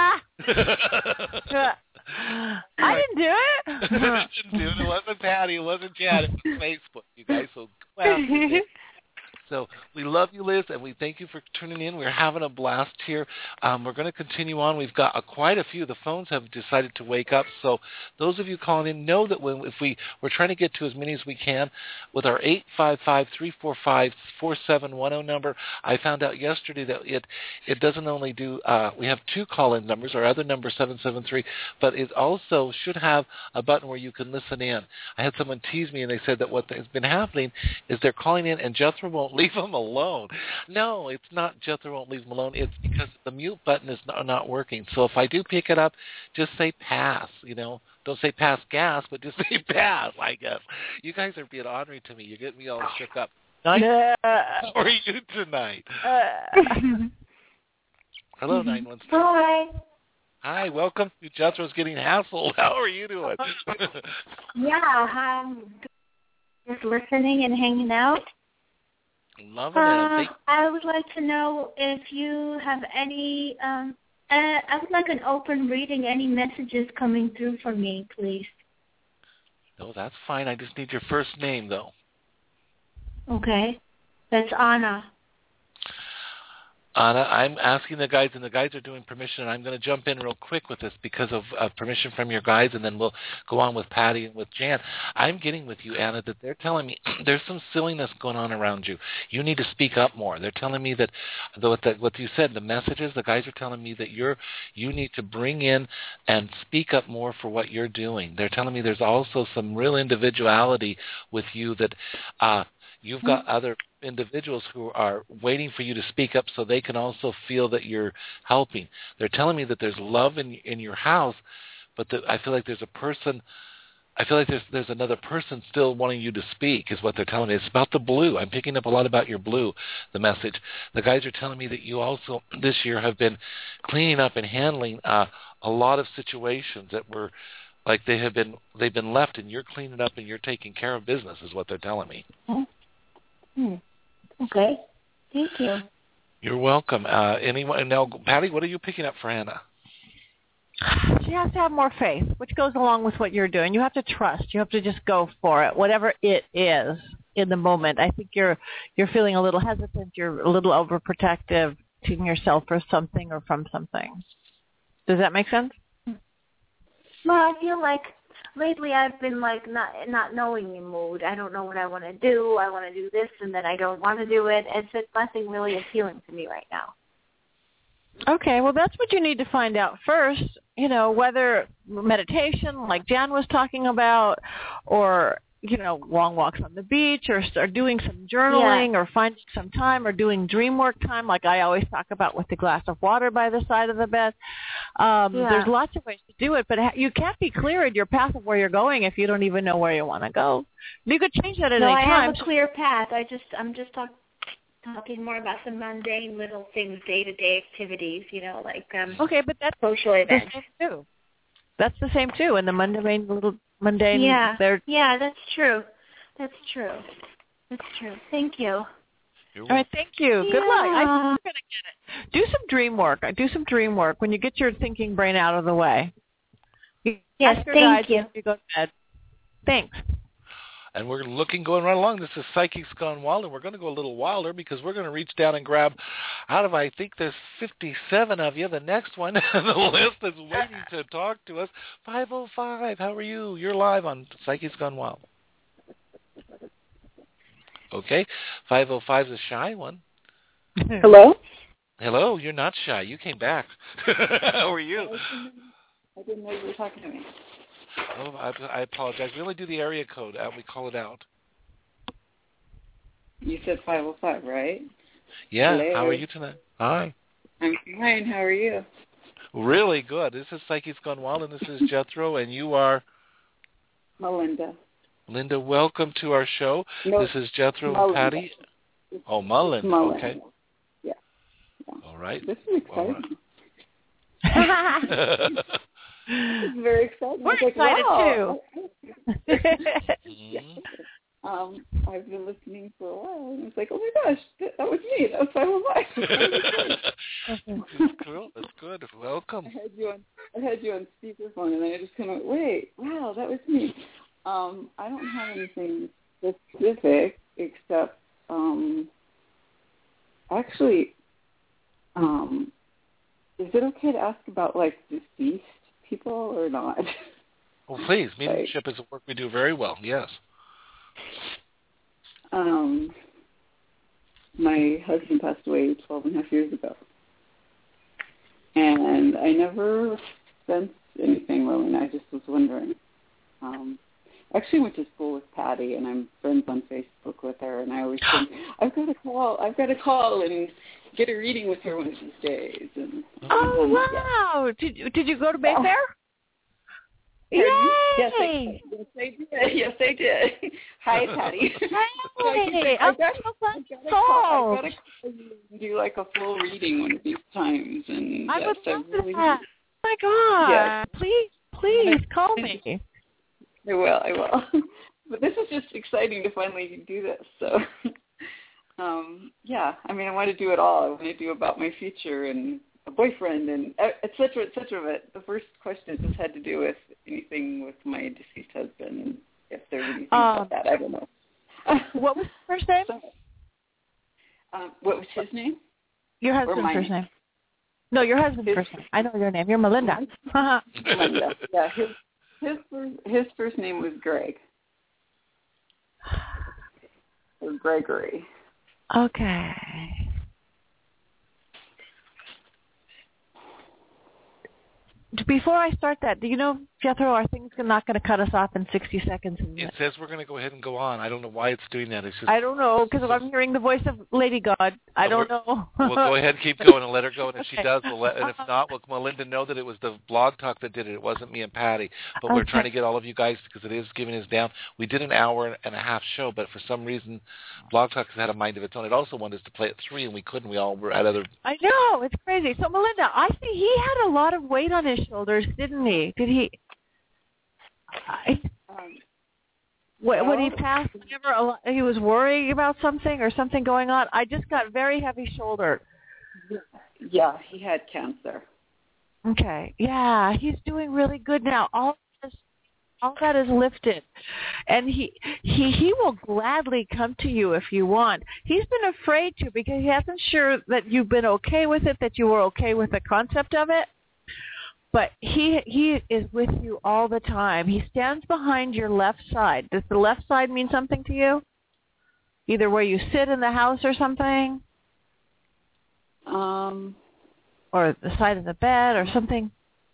I didn't do it. It didn't do it. It wasn't Patty. It wasn't Chad. It was Facebook. You guys, so go after it. So we love you, Liz, and we thank you for tuning in. We're having a blast here. Um, we're going to continue on. We've got uh, quite a few. The phones have decided to wake up. So those of you calling in know that when, if we, we're trying to get to as many as we can with our eight five five, three four five, four seven one zero number. I found out yesterday that it it doesn't only do, uh, we have two call-in numbers, our other number seven seven three, but it also should have a button where you can listen in. I had someone tease me, and they said that what has been happening is they're calling in, and Jethro won't leave them alone. No, it's not Jethro won't leave them alone. It's because the mute button is not, not working. So if I do pick it up, just say pass, you know. Don't say pass gas, but just say pass, I guess. You guys are being honorary to me. You're getting me all shook up. Nice. How are you tonight? Hello, nine one six. Hi. Hi, welcome to Jethro's Getting Hassled. How are you doing? Yeah, I'm just listening and hanging out. Loving uh, it. I would like to know if you have any, um, uh, I would like an open reading, any messages coming through for me, please. No, that's fine. I just need your first name, though. Okay. That's Anna. Anna, I'm asking the guides, and the guides are doing permission, and I'm going to jump in real quick with this because of uh, permission from your guides, and then we'll go on with Patty and with Jan. I'm getting with you, Anna, that they're telling me there's some silliness going on around you. You need to speak up more. They're telling me that, what, that what you said, the messages, the guys are telling me that you're you need to bring in and speak up more for what you're doing. They're telling me there's also some real individuality with you that uh, you've got mm-hmm. other individuals who are waiting for you to speak up so they can also feel that you're helping. They're telling me that there's love in in your house, but that I feel like there's a person, I feel like there's there's another person still wanting you to speak is what they're telling me. It's about the blue. I'm picking up a lot about your blue, the message. The guys are telling me that you also this year have been cleaning up and handling uh, a lot of situations that were like they have been they've been left, and you're cleaning up and you're taking care of business is what they're telling me. Hmm. Okay. Thank you. You're welcome. Uh, anyone now, Patty? What are you picking up for Anna? She has to have more faith, which goes along with what you're doing. You have to trust. You have to just go for it, whatever it is in the moment. I think you're you're feeling a little hesitant. You're a little overprotective to yourself for something or from something. Does that make sense? Well, I feel like lately I've been like not not knowing in mood. I don't know what I want to do. I want to do this, and then I don't want to do it. It's just nothing really appealing to me right now. Okay, well, that's what you need to find out first, you know, whether meditation, like Jan was talking about, or, you know, long walks on the beach, or, or doing some journaling, yeah. or finding some time, or doing dream work time, like I always talk about with the glass of water by the side of the bed. Um, yeah. There's lots of ways to do it, but you can't be clear in your path of where you're going if you don't even know where you want to go. You could change that at no, any I time. No, I have a clear path. I just, I'm just talking. Talking more about some mundane little things, day-to-day activities, you know, like um, okay, but that's social events the same too. That's the same too, and the mundane little mundane. Yeah, they're... yeah, that's true. That's true. That's true. Thank you. All right, thank you. Yeah. Good luck. I think you're gonna get it. Do some dream work. Do some dream work when you get your thinking brain out of the way. You yes, thank you. You go to bed. Thanks. And we're looking, going right along. This is Psychics Gone Wild, and we're going to go a little wilder because we're going to reach down and grab out of, I think there's fifty-seven of you, the next one on the list is waiting to talk to us. five oh five, how are you? You're live on Psychics Gone Wild. Okay, five oh five is a shy one. Hello? Hello, you're not shy. You came back. How are you? I didn't know you were talking to me. Oh, I, I apologize. We only do the area code. Uh, we call it out. You said five oh five, right? Yeah. Hello. How are you tonight? Hi. I'm fine. How are you? Really good. This is Psychics Gone Wild, and this is Jethro, and you are? Melinda. Linda, welcome to our show. No, this is Jethro Melinda. and Patty. It's, oh, Melinda. Melinda. Okay. Yeah. yeah. All right. This is exciting. Right. It's very exciting. We're like, excited wow. too. yeah. um, I've been listening for a while, and it's like, oh my gosh, that, that was me. That was five oh five. That's cool. That's good. Welcome. I had you on. I had you on speakerphone, and then I just kind of went, wait, wow, that was me. Um, I don't have anything specific except, um, actually, um, is it okay to ask about like deceased people or not? Well, please. Mediumship is a work we do very well. Yes. Um, my husband passed away twelve and a half years ago, and I never sensed anything really. And I just was wondering. Um, I actually went to school with Patty, and I'm friends on Facebook with her. And I always think I've got to call. I've got to call and get a reading with her one of these days. And, oh um, wow! Yeah. Did Did you go to Mayfair? Yay! Yes, I, Yay! yes, I did. Yes, I did. Hi, Patty. Hey, I I'm got so to call you and do like a full reading one of these times. And I yes, would love I really that. Oh my God! Yes. Please, please call me. I will. I will. But this is just exciting to finally do this. So, um, yeah. I mean, I want to do it all. I want to do about my future and a boyfriend and et cetera, et cetera. But the first question just had to do with anything with my deceased husband. If there's anything um, about that, I don't know. What was the first name? Um, what was his name? Your husband's first name. name. No, your husband's his, first name. I know your name. You're Melinda. Melinda. Yeah, his his first, his first name was Greg. Or Gregory. Okay. Before I start that, do you know, Jethro, are things not going to cut us off in sixty seconds? It says we're going to go ahead and go on. I don't know why it's doing that. It's just I don't know, because I'm hearing the voice of Lady God. I don't know. We'll go ahead and keep going and let her go, and if okay. she does, we'll let, and if not, we'll Melinda know that it was the Blog Talk that did it. It wasn't me and Patty. But okay. we're trying to get all of you guys, because it is giving us down. We did an hour and a half show, but for some reason, Blog Talk has had a mind of its own. It also wanted us to play at three, and we couldn't. We all were at other... I know. It's crazy. So, Melinda, I see he had a lot of weight on his shoulders, didn't he? Did he... I, um, when, when he passed, whenever he was worrying about something or something going on, I just got very heavy-shouldered. Yeah, he had cancer. Okay. Yeah, he's doing really good now. All this, all that is lifted, and he he he will gladly come to you if you want. He's been afraid to because he hasn't sure that you've been okay with it, that you were okay with the concept of it. But he he is with you all the time. He stands behind your left side. Does the left side mean something to you? Either where you sit in the house or something? Um, or the side of the bed or something?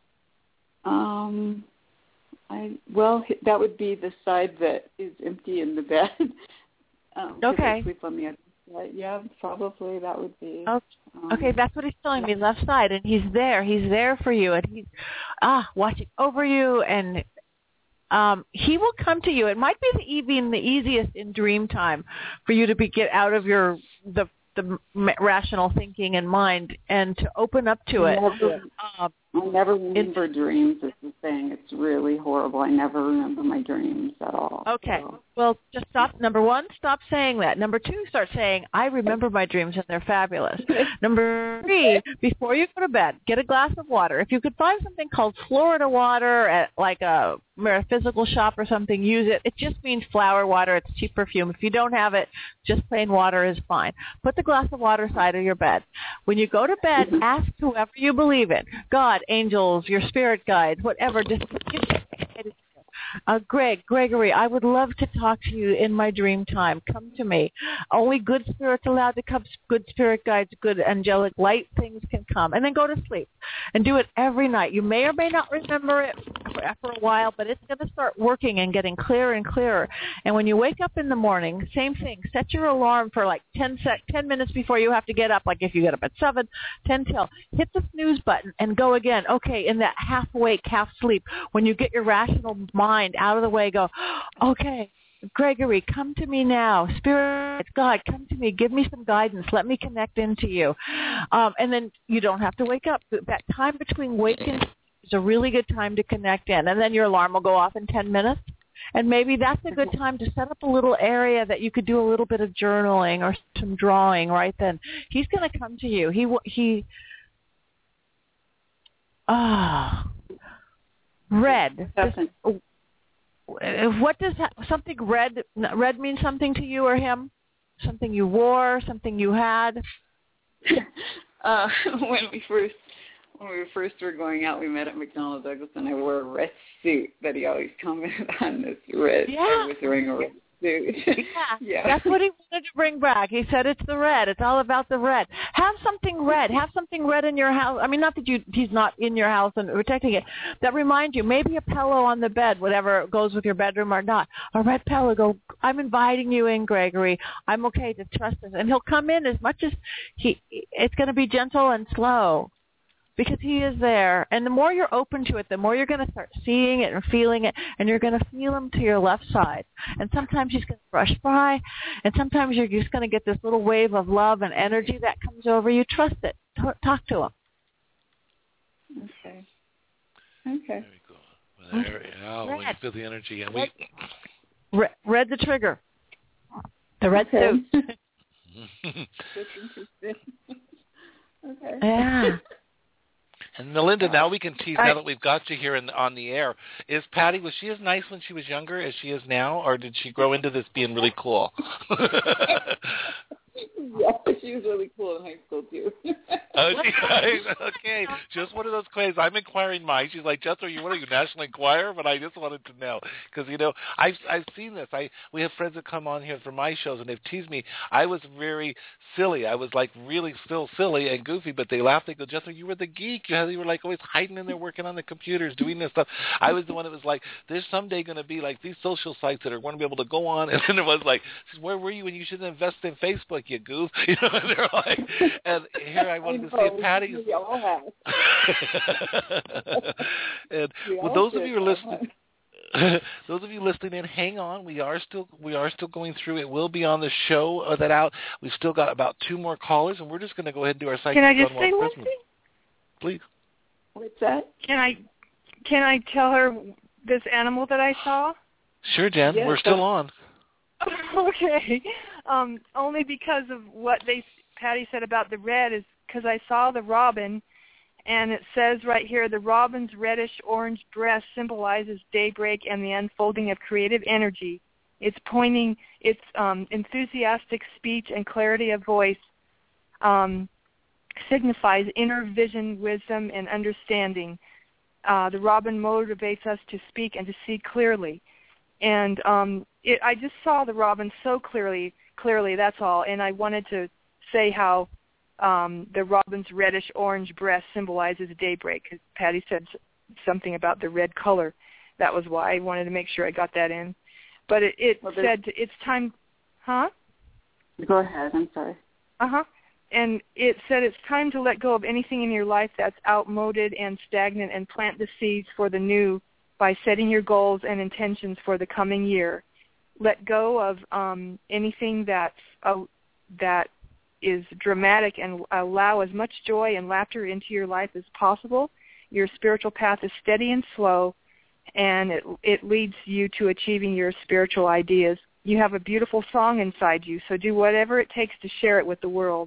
Um, I well, that would be the side that is empty in the bed. um, okay. I sleep on the other side. Yeah, probably that would be. Okay. Okay, that's what he's telling me, left side, and he's there. He's there for you, and he's ah watching over you, and um, he will come to you. It might be the, even the easiest in dream time for you to be get out of your the the rational thinking and mind and to open up to it. Never, um, I never remember dreams. Is the thing. It's really horrible. I never remember my dreams at all. Okay. So. Well, just stop. Number one, stop saying that. Number two, start saying, I remember my dreams and they're fabulous. Number three, before you go to bed, get a glass of water. If you could find something called Florida water at like a metaphysical shop or something, use it. It just means flower water. It's cheap perfume. If you don't have it, just plain water is fine. Put the glass of water side of your bed. When you go to bed, ask whoever you believe in, God, angels, your spirit guides, whatever, just Uh, Greg, Gregory, I would love to talk to you in my dream time. Come to me. Only good spirits allowed to come, good spirit guides, good angelic light things can come. And then go to sleep and do it every night. You may or may not remember it for, for a while, but it's going to start working and getting clearer and clearer. And when you wake up in the morning, same thing. Set your alarm for like ten, sec, ten minutes before you have to get up. Like if you get up at seven, ten till. Hit the snooze button and go again. Okay, in that half awake, half sleep, when you get your rational mind out of the way, go, okay, Gregory, come to me now. Spirit, God, come to me. Give me some guidance. Let me connect into you. Um, and then you don't have to wake up. That time between wake and sleep is a really good time to connect in. And then your alarm will go off in ten minutes. And maybe that's a good time to set up a little area that you could do a little bit of journaling or some drawing right then. He's going to come to you. He, he, ah, red. Just, what does something red red mean something to you or him? Something you wore, something you had? uh, when we first when we first were going out, we met at McDonnell Douglas, and I wore a red suit. That he always commented on this red. Yeah. I was wearing a red suit. Yeah. yeah, that's what he wanted to bring back. He said it's the red. It's all about the red. Have something red. Have something red in your house. I mean, not that you he's not in your house and protecting it. That reminds you, maybe a pillow on the bed, whatever goes with your bedroom or not. A red pillow. Go, I'm inviting you in, Gregory. I'm okay to trust this. And he'll come in as much as he, it's going to be gentle and slow. Because he is there. And the more you're open to it, the more you're going to start seeing it and feeling it, and you're going to feel him to your left side. And sometimes he's going to brush by, and sometimes you're just going to get this little wave of love and energy that comes over you. Trust it. Talk to him. Okay. Okay. Very cool. Well, there, yeah, when you feel the energy. And we... Red, red the trigger. The red okay. suit. That's interesting. Okay. Yeah. And Melinda, now we can tease, now that we've got you here in, on the air, is Patty, was she as nice when she was younger as she is now, or did she grow into this being really cool? Yeah, she Okay, just one of those quizzes. I'm inquiring mine. She's like, Jethro, you what are you, National Enquirer? But I just wanted to know because you know I've I've seen this. I we have friends that come on here for my shows and they've teased me. I was very silly. I was like really still silly and goofy, but they laughed. They go, Jethro, you were the geek. You, had, you were like always hiding in there working on the computers, doing this stuff. I was the one that was like, there's someday going to be like these social sites that are going to be able to go on. And then it was like, where were you when you should invest in Facebook, you goof? You know, and they're like, and here I wanted to see if Patty. We all have. And well, those of you who are listening. Those of you listening in, hang on. We are still we are still going through. It will be on the show uh, that out. We've still got about two more callers, and we're just going to go ahead and do our Psychic Can I just Gun say Wild one Christmas. thing? Please. What's that? Can I can I tell her this animal that I saw? Sure, Jen. Yes, we're still on. Okay. Um, only because of what they Patty said about the red is because I saw the robin, and it says right here, the robin's reddish-orange breast symbolizes daybreak and the unfolding of creative energy. It's pointing, its um, enthusiastic speech and clarity of voice um, signifies inner vision, wisdom, and understanding. Uh, the robin motivates us to speak and to see clearly. And um, it, I just saw the robin so clearly, clearly, that's all. And I wanted to say how um, the robin's reddish-orange breast symbolizes daybreak. Patty said something about the red color. That was why I wanted to make sure I got that in. But it, it well, said it's time, huh? Go ahead, I'm sorry. Uh-huh. And it said it's time to let go of anything in your life that's outmoded and stagnant and plant the seeds for the new by setting your goals and intentions for the coming year. Let go of um, anything that's, uh, that is dramatic and allow as much joy and laughter into your life as possible. Your spiritual path is steady and slow, and it, it leads you to achieving your spiritual ideas. You have a beautiful song inside you, so do whatever it takes to share it with the world.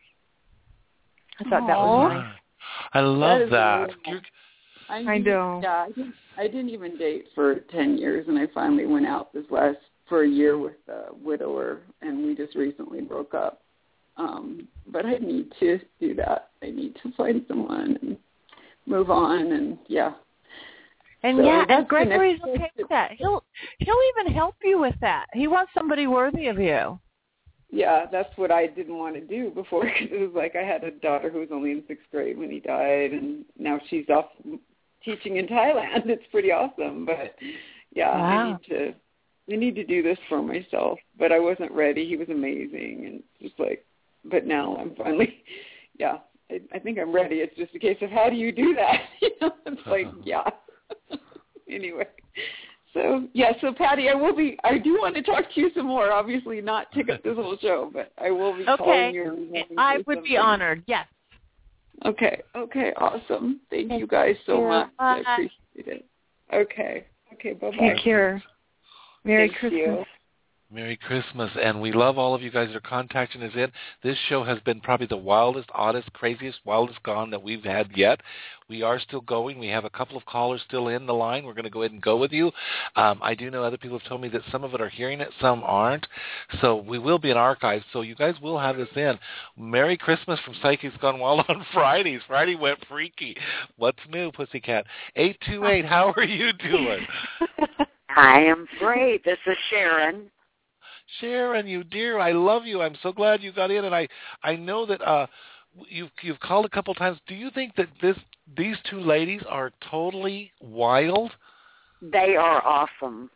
I thought Aww. That was nice. I love that. that. Really I, I know. Yeah, I didn't, I didn't even date for ten years, and I finally went out this last for a year with a widower, and we just recently broke up. Um, but I need to do that. I need to find someone and move on, and yeah. And so yeah, and Gregory's okay with that. He'll he'll even help you with that. He wants somebody worthy of you. Yeah, that's what I didn't want to do before, because it was like I had a daughter who was only in sixth grade when he died, and now she's off teaching in Thailand. It's pretty awesome, but yeah, wow. I need to I need to do this for myself. But I wasn't ready. He was amazing, and just like, but now I'm finally, yeah, I, I think I'm ready. It's just a case of how do you do that? You know, it's like, yeah. Anyway. So, yeah, so Patty, I will be, I do want to talk to you some more, obviously not take up this whole show, but I will be okay. calling you. I would be honored, yes. Okay, okay, awesome. Thank you guys so you. much. Bye. I appreciate it. Okay, okay, bye-bye. Take care. Merry Thank Christmas. You. Merry Christmas, and we love all of you guys that are contacting us in. This show has been probably the wildest, oddest, craziest, wildest gone that we've had yet. We are still going. We have a couple of callers still in the line. We're going to go ahead and go with you. Um, I do know other people have told me that some of it are hearing it, some aren't. So we will be in archives, so you guys will have this in. Merry Christmas from Psychics Gone Wild on Fridays. Friday went freaky. What's new, Pussycat? eight two eight, how are you doing? I am great. This is Sharon. Sharon, you dear, I love you. I'm so glad you got in, and I, I know that uh, you've you've called a couple times. Do you think that this these two ladies are totally wild? They are awesome.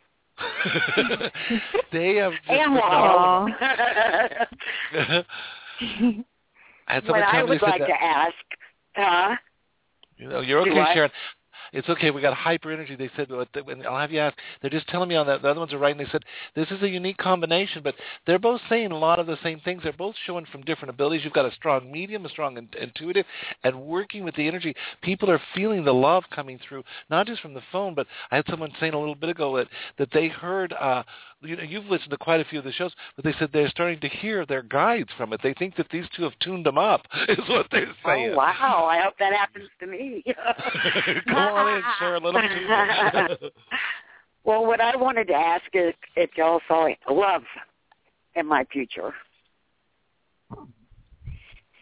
They have just and wild. What I would like that, to ask, huh? You know, you're okay, Sharon. It's okay. We got hyper energy. They said, and I'll have you ask. They're just telling me on that. The other ones are writing. They said this is a unique combination, but they're both saying a lot of the same things. They're both showing from different abilities. You've got a strong medium, a strong in, intuitive, and working with the energy. People are feeling the love coming through, not just from the phone, but I had someone saying a little bit ago that that they heard. Uh, you know, you've listened to quite a few of the shows, but they said they're starting to hear their guides from it. They think that these two have tuned them up. Is what they're saying. Oh wow! I hope that happens to me. Come on in, Sharon. Let them do it. Well, what I wanted to ask is if y'all saw love in my future.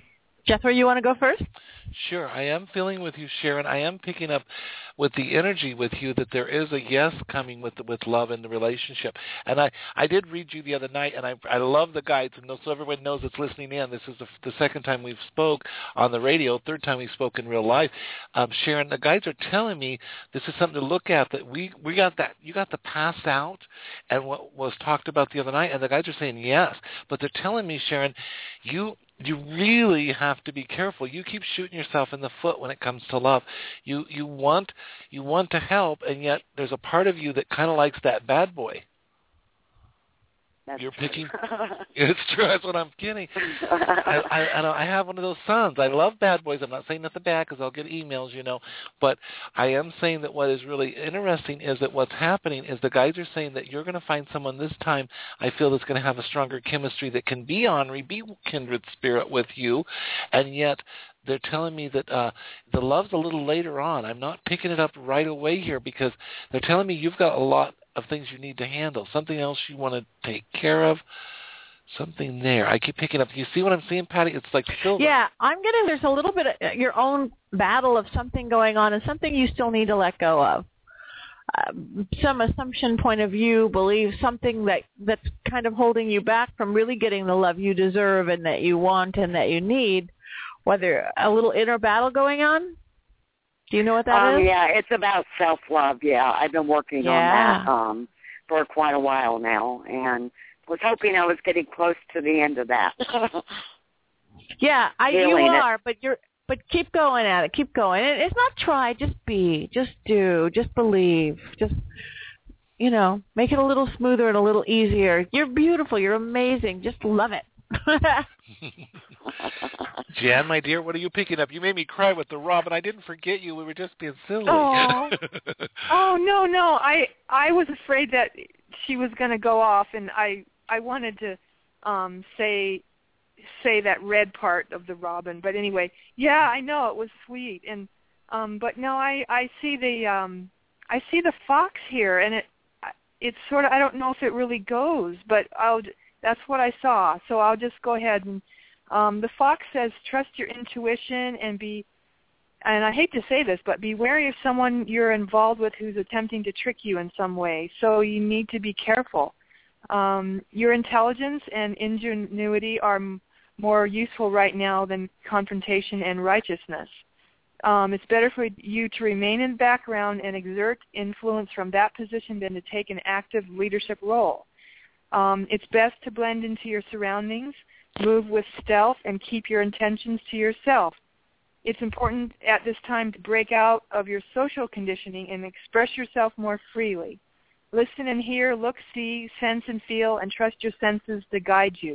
Jethro, you want to go first? Sure. I am feeling with you, Sharon. I am picking up with the energy with you that there is a yes coming with with love in the relationship. And I, I did read you the other night, and I I love the guides, and so everyone knows that's listening in. This is the, the second time we've spoke on the radio, third time we spoke in real life. Um, Sharon, the guides are telling me this is something to look at, that we, we got that, you got the past out and what was talked about the other night, and the guides are saying yes. But they're telling me, Sharon, you... You really have to be careful. You keep shooting yourself in the foot when it comes to love. You you want you want to help, and yet there's a part of you that kind of likes that bad boy. That's You're true. picking. It's true. That's what I'm getting. I, I, I, I have one of those sons. I love bad boys. I'm not saying nothing bad because I'll get emails, you know. But I am saying that what is really interesting is that what's happening is the guides are saying that you're going to find someone this time, I feel, that's going to have a stronger chemistry, that can be Henri, be kindred spirit with you, and yet they're telling me that uh, the love's a little later on. I'm not picking it up right away here because they're telling me you've got a lot of things you need to handle, something else you want to take care of, something there. I keep picking up. You see what I'm seeing, Patty? It's like silver. Yeah, I'm getting there's a little bit of your own battle of something going on and something you still need to let go of. Uh, some assumption, point of view, belief, something that, that's kind of holding you back from really getting the love you deserve and that you want and that you need. Whether a little inner battle going on? Do you know what that um, is? Yeah, it's about self-love, yeah. I've been working yeah. on that um, for quite a while now, and was hoping I was getting close to the end of that. yeah, I, you Feeling are, it. but you're, but keep going at it. Keep going. And it's not try, just be, just do, just believe, just, you know, make it a little smoother and a little easier. You're beautiful. You're amazing. Just love it. Jan, my dear, what are you picking up? You made me cry with the Robin. I didn't forget you. We were just being silly. Oh, oh no, no. I I was afraid that she was going to go off, and I I wanted to um, say say that red part of the Robin. But anyway, yeah, I know it was sweet, and um, but no, I I see the um, I see the fox here, and it it's sort of, I don't know if it really goes, but I'll. That's what I saw, so I'll just go ahead and um, the fox says, trust your intuition and be, and I hate to say this, but be wary of someone you're involved with who's attempting to trick you in some way, so you need to be careful. Um, your intelligence and ingenuity are m- more useful right now than confrontation and righteousness. Um, it's better for you to remain in the background and exert influence from that position than to take an active leadership role. Um, it's best to blend into your surroundings, move with stealth, and keep your intentions to yourself. It's important at this time to break out of your social conditioning and express yourself more freely. Listen and hear, look, see, sense and feel, and trust your senses to guide you.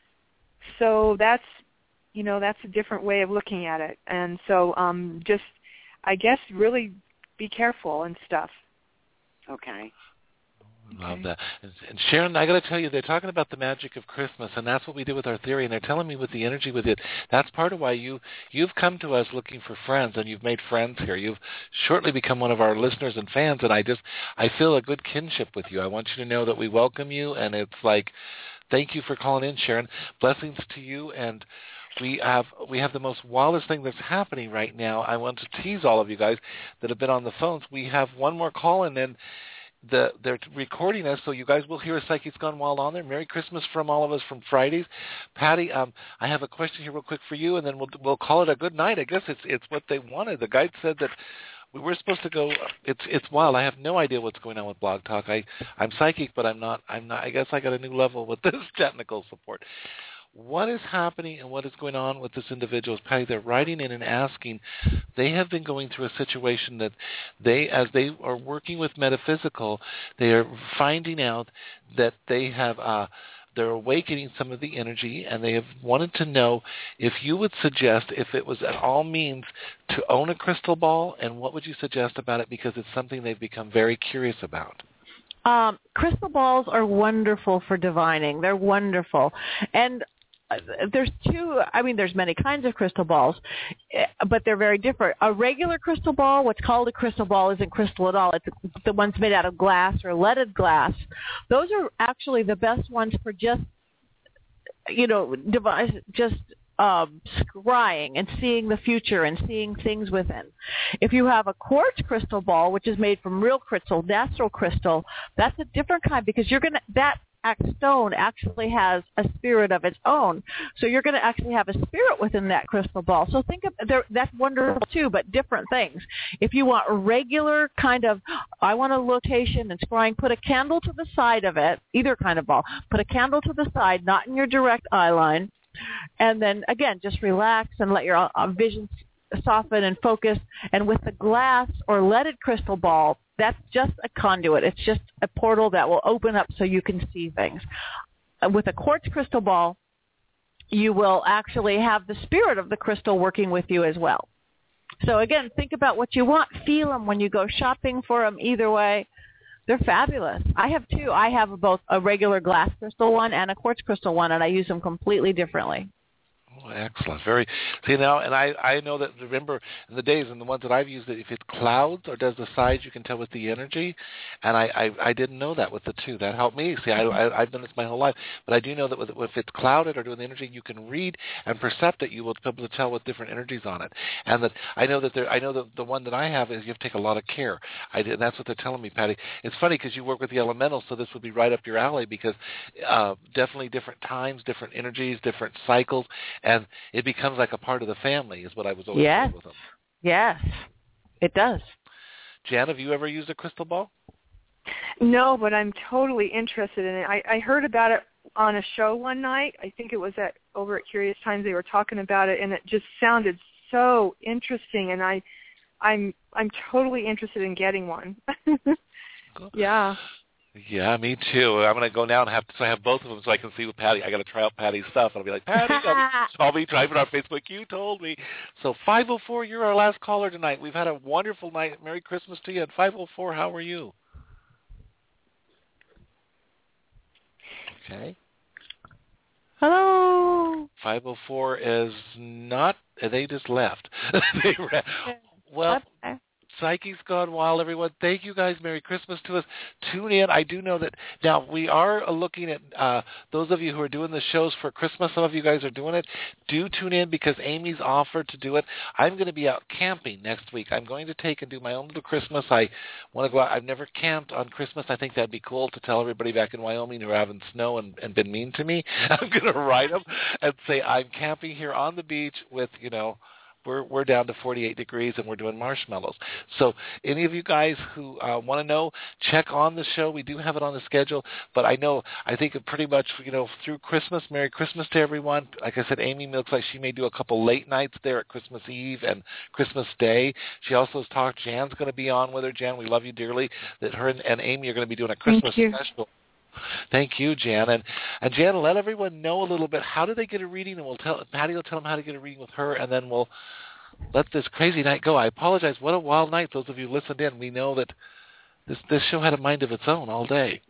So that's, you know, that's a different way of looking at it. And so um, just, I guess, really be careful and stuff. Okay. Love that. And, and Sharon, I got to tell you, they're talking about the magic of Christmas, and that's what we do with our theory, and they're telling me with the energy with it, that's part of why you, you've come to us looking for friends, and you've made friends here. You've shortly become one of our listeners and fans, and I just, I feel a good kinship with you. I want you to know that we welcome you, and it's like, thank you for calling in, Sharon. Blessings to you, and we have we have the most wildest thing that's happening right now. I want to tease all of you guys that have been on the phones. We have one more call, and then The, they're recording us, so you guys will hear a Psychics Gone Wild on there. Merry Christmas from all of us from Fridays. Patty, um, I have a question here real quick for you, and then we'll we'll call it a good night. I guess it's it's what they wanted. The guide said that we were supposed to go. It's it's wild. I have no idea what's going on with Blog Talk. I I'm psychic, but I'm not. I'm not. I guess I got a new level with this technical support. What is happening and what is going on with this individual? Patty, they're writing in and asking. They have been going through a situation that they, as they are working with metaphysical, they are finding out that they have, uh, they're awakening some of the energy, and they have wanted to know if you would suggest, if it was at all means, to own a crystal ball, and what would you suggest about it, because it's something they've become very curious about. Um, crystal balls are wonderful for divining. They're wonderful. And there's two, I mean, there's many kinds of crystal balls, but they're very different. A regular crystal ball, what's called a crystal ball, isn't crystal at all. It's the ones made out of glass or leaded glass. Those are actually the best ones for just, you know, device, just um, scrying and seeing the future and seeing things within. If you have a quartz crystal ball, which is made from real crystal, natural crystal, that's a different kind because you're going to, that stone actually has a spirit of its own. So you're going to actually have a spirit within that crystal ball. So think of, that's wonderful too, but different things. If you want a regular kind of, I want a location and scrying, put a candle to the side of it, either kind of ball, put a candle to the side, not in your direct eye line. And then, again, just relax and let your uh, vision soften and focus. And with the glass or leaded crystal ball, that's just a conduit. It's just a portal that will open up so you can see things. Uh, with a quartz crystal ball, you will actually have the spirit of the crystal working with you as well. So, again, think about what you want. Feel them when you go shopping for them. Either way, they're fabulous. I have two. I have both a regular glass crystal one and a quartz crystal one, and I use them completely differently. Oh, excellent. Very. See now, and I, I know that, remember, in the days, and the ones that I've used, it, if it clouds or does the sides, you can tell with the energy. And I, I, I didn't know that with the two. That helped me. See, I, I, I've done this my whole life. But I do know that with, if it's clouded or doing the energy, you can read and percept it. You will be able to tell with different energies on it. And that I know that there, I know that the one that I have is you have to take a lot of care. I did, and that's what they're telling me, Patty. It's funny because you work with the elementals, so this would be right up your alley because uh, definitely different times, different energies, different cycles, and it becomes like a part of the family is what I was always yes. told with them. Yes, it does. Jan, have you ever used a crystal ball? No, but I'm totally interested in it. I, I heard about it on a show one night. I think it was at over at Curious Times. They were talking about it, and it just sounded so interesting. And I, I'm I'm totally interested in getting one. Yeah. Yeah, me too. I'm going to go now and have so I have both of them so I can see with Patty. I got to try out Patty's stuff. I'll be like, Patty, I'll be driving on Facebook. You told me. So five oh four, you're our last caller tonight. We've had a wonderful night. Merry Christmas to you. At five oh four, how are you? Okay. Hello. five oh four is not. They just left. they ran. Well. Okay. Psyche's Gone Wild, everyone. Thank you guys. Merry Christmas to us. Tune in. I do know that now we are looking at uh, those of you who are doing the shows for Christmas. Some of you guys are doing it. Do tune in because Amy's offered to do it. I'm going to be out camping next week. I'm going to take and do my own little Christmas. I want to go out. I've never camped on Christmas. I think that'd be cool to tell everybody back in Wyoming who are having snow and, and been mean to me. I'm going to write them and say I'm camping here on the beach with, you know, We're we're down to forty-eight degrees and we're doing marshmallows. So any of you guys who uh, want to know, check on the show. We do have it on the schedule. But I know, I think pretty much, you know, through Christmas, Merry Christmas to everyone. Like I said, Amy looks like she may do a couple late nights there at Christmas Eve and Christmas Day. She also has talked, Jan's going to be on with her. Jan, we love you dearly, that her and, and Amy are going to be doing a Christmas special. Thank you, Jan. And, and Jan, let everyone know a little bit, how do they get a reading? And we'll tell Patty will tell them how to get a reading with her, and then we'll let this crazy night go. I apologize. What a wild night. Those of you who listened in, we know that this, this show had a mind of its own all day.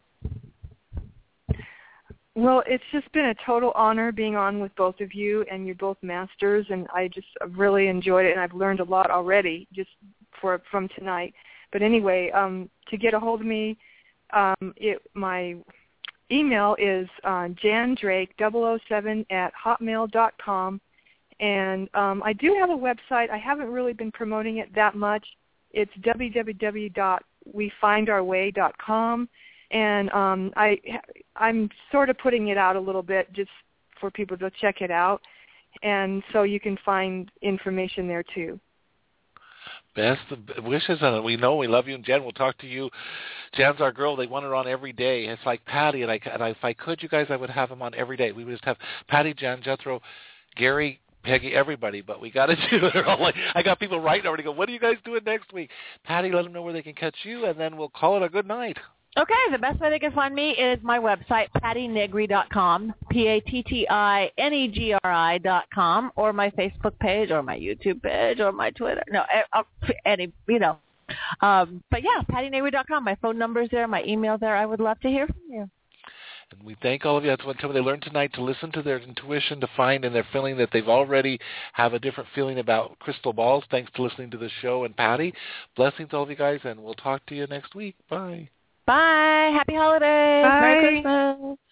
Well, it's just been a total honor being on with both of you, and you're both masters, and I just really enjoyed it, and I've learned a lot already just for from tonight. But anyway, um, to get a hold of me, um, it, my email is uh, jandrake double oh seven at hotmail dot com, and um, I do have a website. I haven't really been promoting it that much. It's w w w dot we find our way dot com. And um, I, I'm sort of putting it out a little bit just for people to check it out. And so you can find information there, too. Best wishes, and we know we love you. And Jen, we'll talk to you. Jen's our girl. They want her on every day. It's like Patty, and, I, and I, if I could, you guys, I would have them on every day. We would just have Patty, Jen, Jethro, Gary, Peggy, everybody, but we got to do it. All like, I got people writing already go, what are you guys doing next week? Patty, let them know where they can catch you, and then we'll call it a good night. Okay, the best way they can find me is my website, patty negri dot com, P A T T I N E G R I dot com, or my Facebook page, or my YouTube page, or my Twitter. No, any, you know. Um, but yeah, patty negri dot com. My phone number's there, my email there. I would love to hear from you. And we thank all of you. That's what they learned tonight, to listen to their intuition, to find and their feeling that they've already have a different feeling about crystal balls. Thanks to listening to the show. And Patty, blessings to all of you guys, and we'll talk to you next week. Bye. Bye. Happy holidays. Bye. Merry Christmas.